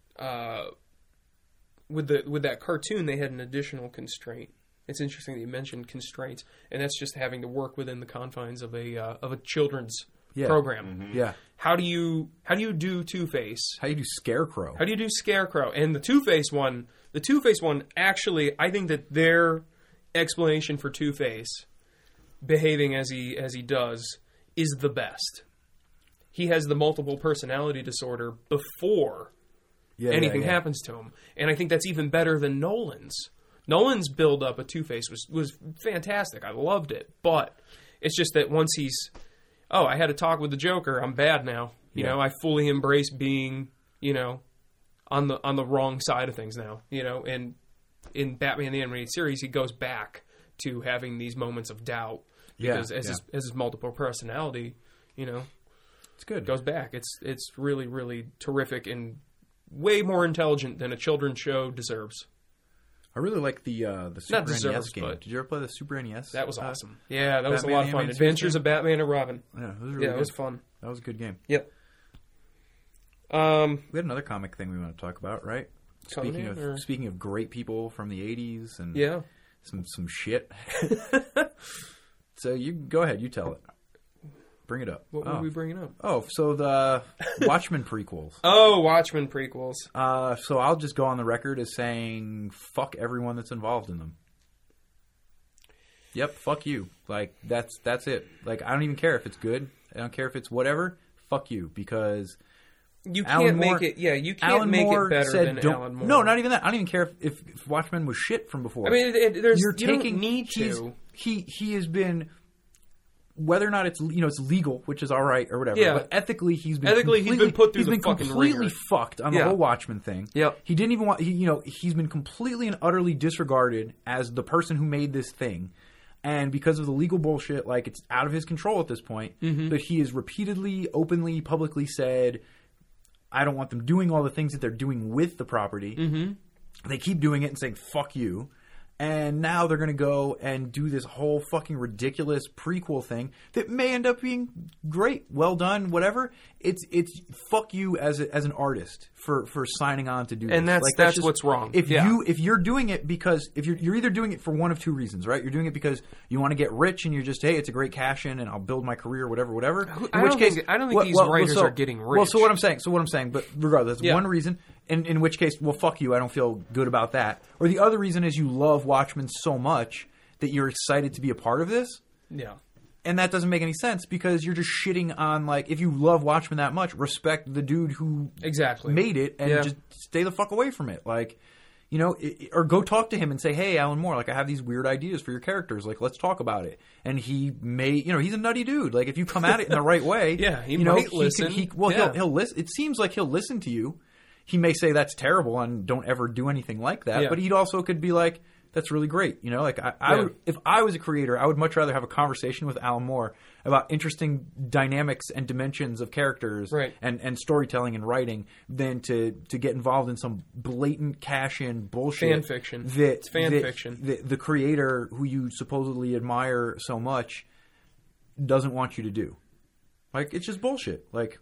With that cartoon, they had an additional constraint. It's interesting that you mentioned constraints, and that's just having to work within the confines of a children's program. Mm-hmm. Yeah. How do you do Two-Face? How do you do Scarecrow? How do you do Scarecrow? And the Two-Face one, actually, I think that their explanation for Two-Face behaving as he does is the best. He has the multiple personality disorder before anything happens to him. And I think that's even better than Nolan's. Nolan's build up of Two-Face was fantastic. I loved it. But it's just that once he's, I had a talk with the Joker, I'm bad now. You know, I fully embrace being, on the wrong side of things now. And in Batman the Animated Series, he goes back to having these moments of doubt. Because as his multiple personality, it's good. Goes back. It's really, really terrific and way more intelligent than a children's show deserves. I really like the Super NES game. Did you ever play the Super NES? That was awesome. Yeah, that was a Batman lot of fun. Adventures of Batman and Robin. Yeah, it was really good. It was fun. That was a good game. Yep. We had another comic thing we want to talk about, right? Conan, Speaking of great people from the 80s and some shit. So you go ahead, you tell it. Bring it up. What were we bringing up? Oh, so the Watchmen prequels. Watchmen prequels. So I'll just go on the record as saying fuck everyone that's involved in them. Yep, fuck you. Like, that's it. Like, I don't even care if it's good. I don't care if it's whatever. Fuck you, because You Alan can't Moore- make it. Yeah, you can't Alan make Moore it better said, than don't- Alan Moore. No, not even that. I don't even care if Watchmen was shit from before. I mean, you don't need he's- to. He has been, whether or not it's it's legal, which is all right or whatever. Yeah. But ethically, he's been put through he's the been fucking completely ringer. fucked on the Yeah. whole Watchmen thing. Yep. He didn't even want. He's been completely and utterly disregarded as the person who made this thing. And because of the legal bullshit, like, it's out of his control at this point. Mm-hmm. But he has repeatedly, openly, publicly said, I don't want them doing all the things that they're doing with the property. Mm-hmm. They keep doing it and saying, fuck you. And now they're going to go and do this whole fucking ridiculous prequel thing that may end up being great, well done, whatever. It's fuck you as an artist for signing on to do this. And that's just, what's wrong. If Yeah. you're doing it because if you're either doing it for one of two reasons, right? You're doing it because you want to get rich and you're just, hey, it's a great cash in and I'll build my career, whatever. I don't think these writers are getting rich. Well, so what I'm saying, but regardless, Yeah. one reason, in which case, well, fuck you, I don't feel good about that. Or the other reason is you love Watchmen so much that you're excited to be a part of this. Yeah. And that doesn't make any sense because you're just shitting on, like, if you love Watchmen that much, respect the dude who Exactly. made it and Yeah. just stay the fuck away from it. Like, or go talk to him and say, hey, Alan Moore, like, I have these weird ideas for your characters. Like, let's talk about it. And he may, he's a nutty dude. Like, if you come at it in the right way, Yeah, he might listen. Yeah. He'll listen. It seems like he'll listen to you. He may say that's terrible and don't ever do anything like that. Yeah. But he'd also could be like, that's really great. Like I would, if I was a creator, I would much rather have a conversation with Alan Moore about interesting dynamics and dimensions of characters Right. and storytelling and writing than to get involved in some blatant cash-in bullshit. Fan fiction. That, It's fan that fiction. The creator who you supposedly admire so much doesn't want you to do. Like, it's just bullshit. Like,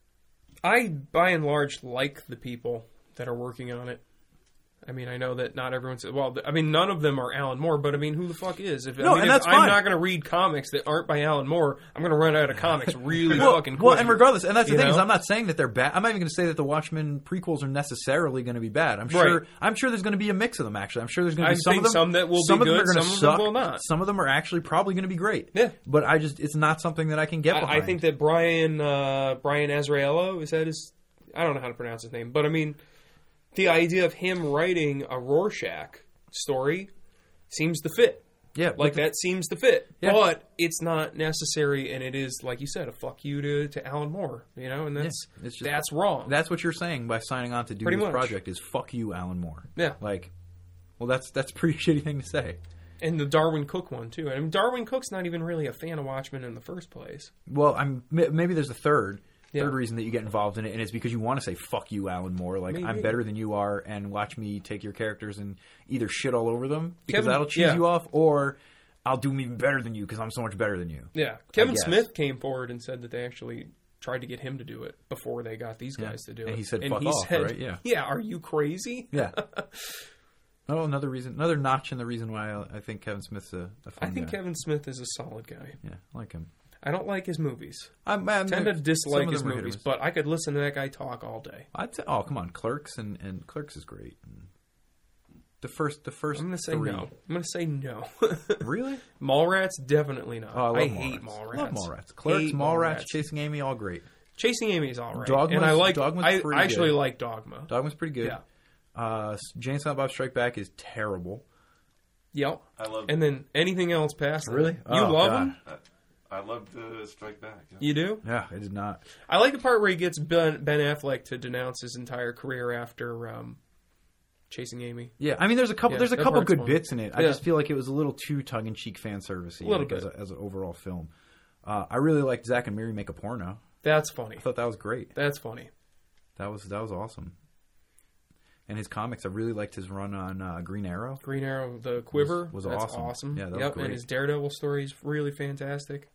I, by and large, like the people that are working on it. I mean, I know that not everyone says, well, I mean, none of them are Alan Moore, but I mean, who the fuck is? If and that's I'm fine. not going to read comics that aren't by Alan Moore, I'm going to run out of comics really fucking quick. Well, and regardless, and that's the You thing is, know? I'm not saying that they're bad. I'm not even going to say that the Watchmen prequels are necessarily going to be bad. I'm Right. sure. I'm sure there's going to be a mix of them. Actually, I'm sure there's going to be I some think of them. some that will some be of them good, are going to some of suck. them will not. Some of them are actually probably going to be great. Yeah. But it's not something that I can get behind. I think that Brian Azzarello, I don't know how to pronounce his name, but I mean, the idea of him writing a Rorschach story seems to fit. Yeah, Like, that seems to fit. Yeah. But it's not necessary, and it is, like you said, a fuck you to Alan Moore, and that's it's just- that's wrong. That's what you're saying by signing on to do Pretty this much. project is fuck you, Alan Moore. Yeah. Like, well, that's a pretty shitty thing to say. And the Darwin Cook one, too. I mean, Darwin Cook's not even really a fan of Watchmen in the first place. Well, maybe there's a third Yeah. reason that you get involved in it, and it's because you want to say "fuck you, Alan Moore." Like, Maybe. I'm better than you are, and watch me take your characters and either shit all over them because Kevin- that'll cheese yeah. you off, or I'll do even better than you because I'm so much better than you. Yeah. Kevin guess. Smith came forward and said that they actually tried to get him to do it before they got these guys to do it. And he said, "Fuck off," right? Yeah. Yeah, are you crazy? Yeah. Oh, another notch in the reason why I think Kevin Smith's a fun I think guy. Kevin Smith is a solid guy. Yeah, I like him. I don't like his movies. I I tend to dislike some of his them are hit or movies, miss. but I could listen to that guy talk all day. Oh, come on, Clerks and Clerks is great. The first. I'm going to say three. no. I'm going to say no. Really? Mallrats, definitely not. Oh, I love hate Mallrats. Mallrats. Love Mallrats. Clerks, Hate Mallrats, Chasing Amy, all great. Chasing Amy is all right. Dogma's- and I like. Dogma's I pretty actually good. like Dogma. Dogma's pretty good. Yeah. Jane Silent Bob Strike Back is terrible. Yep. I love. And then anything else past that? Really? You Oh, love God. him? I love Strike Back. Yeah. You do? Yeah, I did not. I like the part where he gets Ben Affleck to denounce his entire career after Chasing Amy. Yeah, I mean, there's a couple. Yeah, there's a that couple part's good fun. bits in it. I Yeah. just feel like it was a little too tongue in cheek, fan servicey. A little like, bit. as an overall film. I really liked Zack and Miri Make a Porno. That's funny. I thought that was great. That's funny. That was awesome. And his comics, I really liked his run on Green Arrow. Green Arrow, the Quiver, Was that's awesome. Yeah, that was yep, great. and his Daredevil story is really fantastic.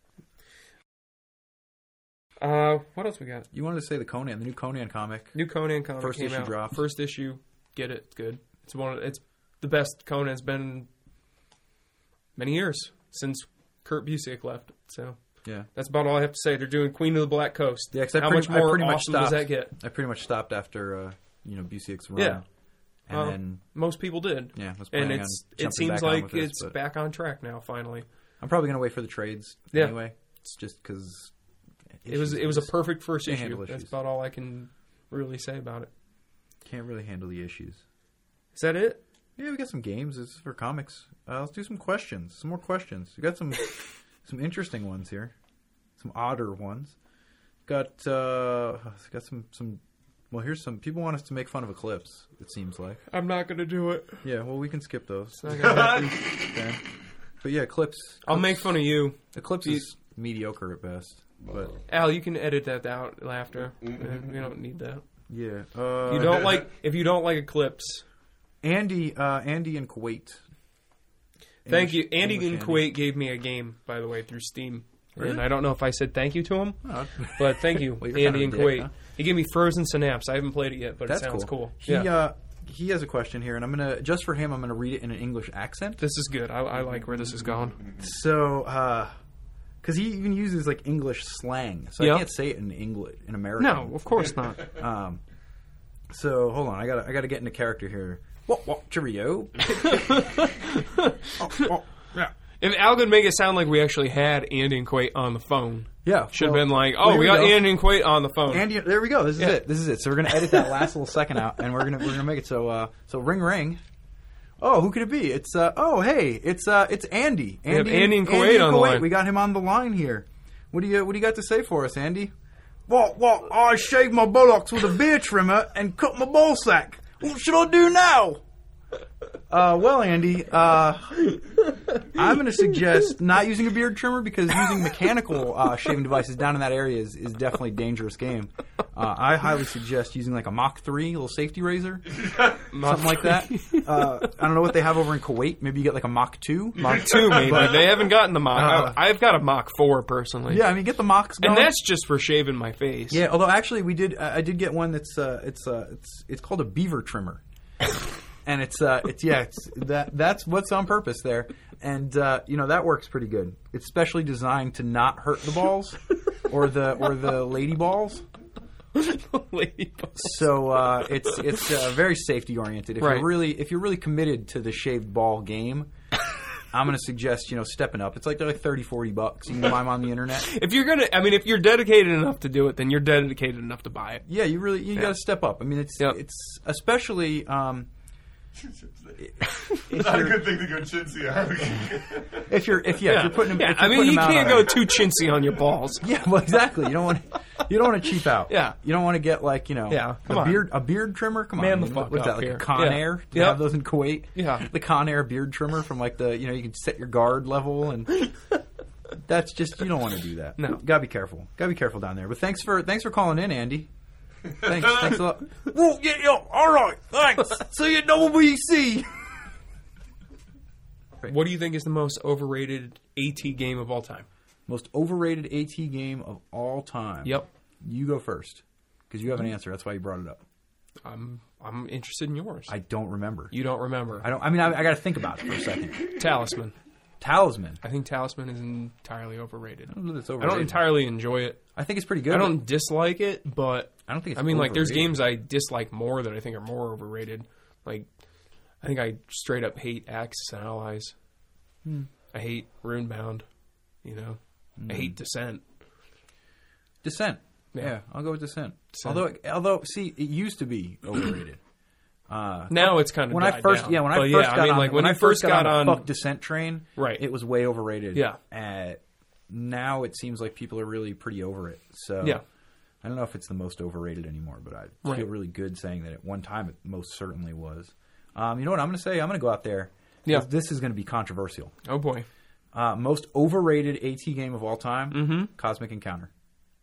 What else we got? You wanted to say the new Conan comic. New Conan comic First came issue out. dropped. First issue, get it? It's good. It's the best Conan's been many years since Kurt Busiek left. So Yeah. that's about all I have to say. They're doing Queen of the Black Coast. Yeah, because How much more pretty much awesome stopped. does that get? I pretty much stopped after Busiek's run. Yeah. and then most people did. yeah, was And planning on it jumping seems back on like with this, it's but back on track now. Finally, I'm probably gonna wait for the trades Yeah. anyway. It's just because it was a perfect first Can't issue. handle That's issues. about all I can really say about it. can't really handle the issues. Is that it? Yeah, we got some games. This is for comics. Let's do some questions. Some more questions. We got some some interesting ones here. Some odder ones. Got some. Well, here's some. People want us to make fun of Eclipse. It seems like. I'm not going to do it. Yeah. Well, we can skip those. It's not gonna happen. Okay. But yeah, Eclipse. I'll make fun of you. Eclipse is mediocre at best. But Al, you can edit that out after. We don't need that. yeah. If you don't like Eclipse, Andy in Kuwait. thank you. English Andy in Kuwait gave me a game, by the way, through Steam. And I don't know if I said thank you to him, but thank you, Well, you're Andy in kind of a dick, Kuwait. huh? He gave me Frozen Synapse. I haven't played it yet, but That's it sounds cool. He has a question here, and I'm gonna just for him. I'm gonna read it in an English accent. This is good. I like where this is going. So, because he even uses like English slang, so Yeah. I can't say it in English in American. No, of course not. So hold on, I gotta get into character here. What cheerio? Yeah. If Al could make it sound like we actually had Andy in Kuwait on the phone, Yeah, should have well, been like, well, oh, here we got go. Andy in Kuwait on the phone. Andy, there we go. This is Yeah. it. This is it. So we're gonna edit that last little second out, and we're gonna make it so ring ring. Oh, who could it be? It's it's Andy. have Andy in Kuwait on the line. We got him on the line here. What do you got to say for us, Andy? Well, I shaved my buttocks with a beer trimmer and cut my ball sack. What should I do now? Well, Andy, I'm going to suggest not using a beard trimmer because using mechanical shaving devices down in that area is definitely a dangerous game. I highly suggest using like a Mach 3 little safety razor, something like that. I don't know what they have over in Kuwait. Maybe you get like a Mach 2. Mach 2, maybe. They haven't gotten the Mach. I've got a Mach 4, personally. Yeah, I mean, get the Machs going. And that's just for shaving my face. Yeah, although actually I did get one that's it's called a beaver trimmer. And that's what's on purpose there, and that works pretty good. It's specially designed to not hurt the balls or the lady balls. Lady So it's very safety oriented. If Right. you're really committed to the shaved ball game, I'm going to suggest stepping up. It's like they're like $30-$40. You can buy them on the internet. If you're dedicated enough to do it, then you're dedicated enough to buy it. Yeah, you got to step up. I mean, it's especially. It's not a good thing to go chintzy on. If you're putting them, Yeah, if you're I mean, putting you them out can't on- go too chintzy on your balls. Yeah, well, exactly. You don't want to cheap out. Yeah. you don't want to get like Yeah, come a on. beard trimmer. Come Man on, the fuck what's up that like here. a Conair? Do you Yep. have those in Kuwait? Yeah. the Conair beard trimmer from like the you can set your guard level and that's just you don't want to do that. No. Gotta be careful. Gotta be careful down there. But thanks for calling in, Andy. Thanks a lot. Well, yeah, all right. Thanks. See you at WBC. What do you think is the most overrated AT game of all time? Most overrated AT game of all time. Yep. You go first because you have an answer. That's why you brought it up. I'm interested in yours. I don't remember. You don't remember. I got to think about it for a second. Talisman. Talisman. I think Talisman is entirely overrated. I don't know if it's I overrated. don't entirely enjoy it. I think it's pretty good. I don't dislike it, but I don't think it's I mean, like, there's overrated. games I dislike more that I think are more overrated. Like, I think I straight up hate Axis and Allies. I hate Runebound. I hate Descent. Descent. Yeah. Yeah, I'll go with Descent. Descent. Although, see, it used to be overrated. Now it's kind of When I first, when I first got on the fuck Descent train, Right. it was way overrated. Yeah. Now it seems like people are really pretty over it. So Yeah. I don't know if it's the most overrated anymore, but I Right. feel really good saying that at one time it most certainly was. You know what I'm going to say? I'm going to go out there. Yeah. This is going to be controversial. Oh boy. Most overrated AT game of all time, Cosmic Encounter.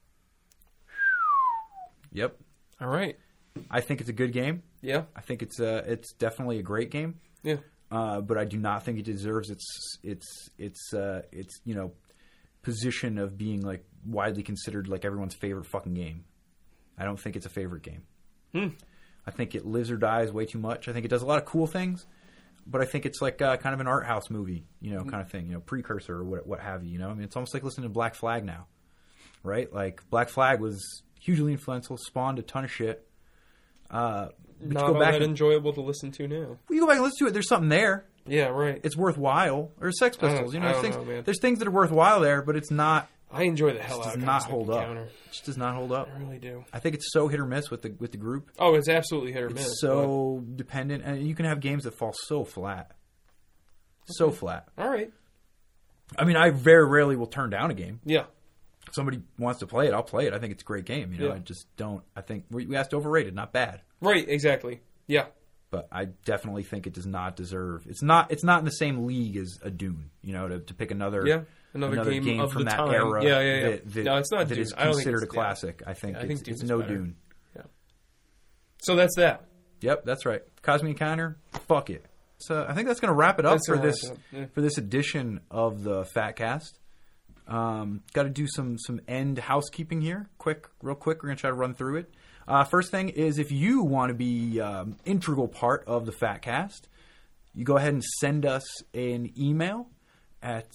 Yep. All right. I think it's a good game. Yeah. I think it's definitely a great game. Yeah. But I do not think it deserves its position of being like widely considered like everyone's favorite fucking game. I don't think it's a favorite game. I think it lives or dies way too much. I think it does a lot of cool things, but I think it's like kind of an art house movie, kind of thing, precursor or what have you. I mean, it's almost like listening to Black Flag now, right? Like Black Flag was hugely influential, spawned a ton of shit. But Not you go all back that and, enjoyable to listen to now. you go back and listen to it. There's something there. Yeah, right. It's worthwhile. Or Sex Pistols. I There's don't things. know, man. There's things that are worthwhile there, but it's not. I enjoy the hell It out does of not Cosmic hold up. Encounter. It just does not hold up. I really do. I think it's so hit or miss with the group. Oh, it's absolutely hit or miss. It's so dependent, and you can have games that fall so flat. So flat. All right. I mean, I very rarely will turn down a game. Yeah. If somebody wants to play it, I'll play it. I think it's a great game. You know, Yeah. I just don't. I think we asked overrated, not bad. Right. Exactly. Yeah. But I definitely think it does not deserve. It's not in the same league as a Dune. You know, to pick another Another game of from the that time. era. Yeah. That, No, it's not that Dune. is I don't think considered a it's- classic. I think I think it's Dune's no better. Dune. So that's that. Yep, that's right. Cosmic Encounter. Fuck it. So I think that's going to wrap it up That's for gonna this wrap it up, yeah. for this edition of the Fatcast. Got to do some end housekeeping here. Real quick. We're going to try to run through it. First thing is, if you want to be integral part of the Fatcast, you go ahead and send us an email at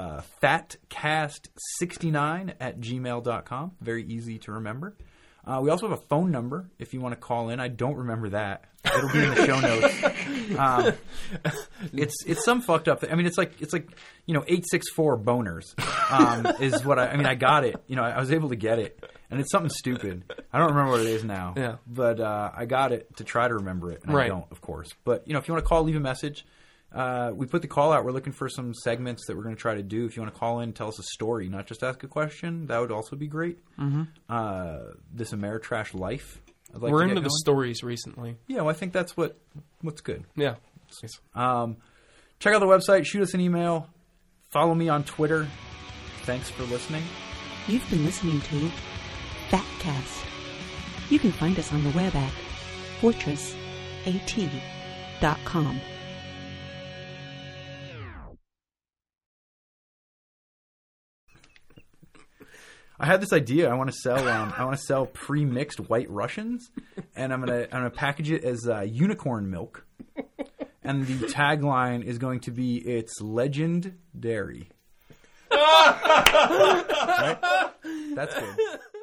fatcast69@gmail.com. Very easy to remember. We also have a phone number if you want to call in. I don't remember that. It'll be in the show notes. It's some fucked up thing. I mean, it's like 864 boners is what I mean. I got it. I was able to get it, and it's something stupid. I don't remember what it is now. Yeah. But I got it to try to remember it, and I Right. don't, of course. But if you want to call, leave a message. We put the call out. We're looking for some segments that we're going to try to do. If you want to call in, tell us a story, not just ask a question, that would also be great. Mm-hmm. This Ameritrash life. I'd like We're to get into the going. stories recently. Yeah, well, I think that's what's good. Yeah. Check out the website. Shoot us an email. Follow me on Twitter. Thanks for listening. You've been listening to Fatcast. You can find us on the web at fortressat.com. I had this idea. I want to sell pre-mixed White Russians, and I'm gonna package it as unicorn milk, and the tagline is going to be "It's legendary." Right? That's good.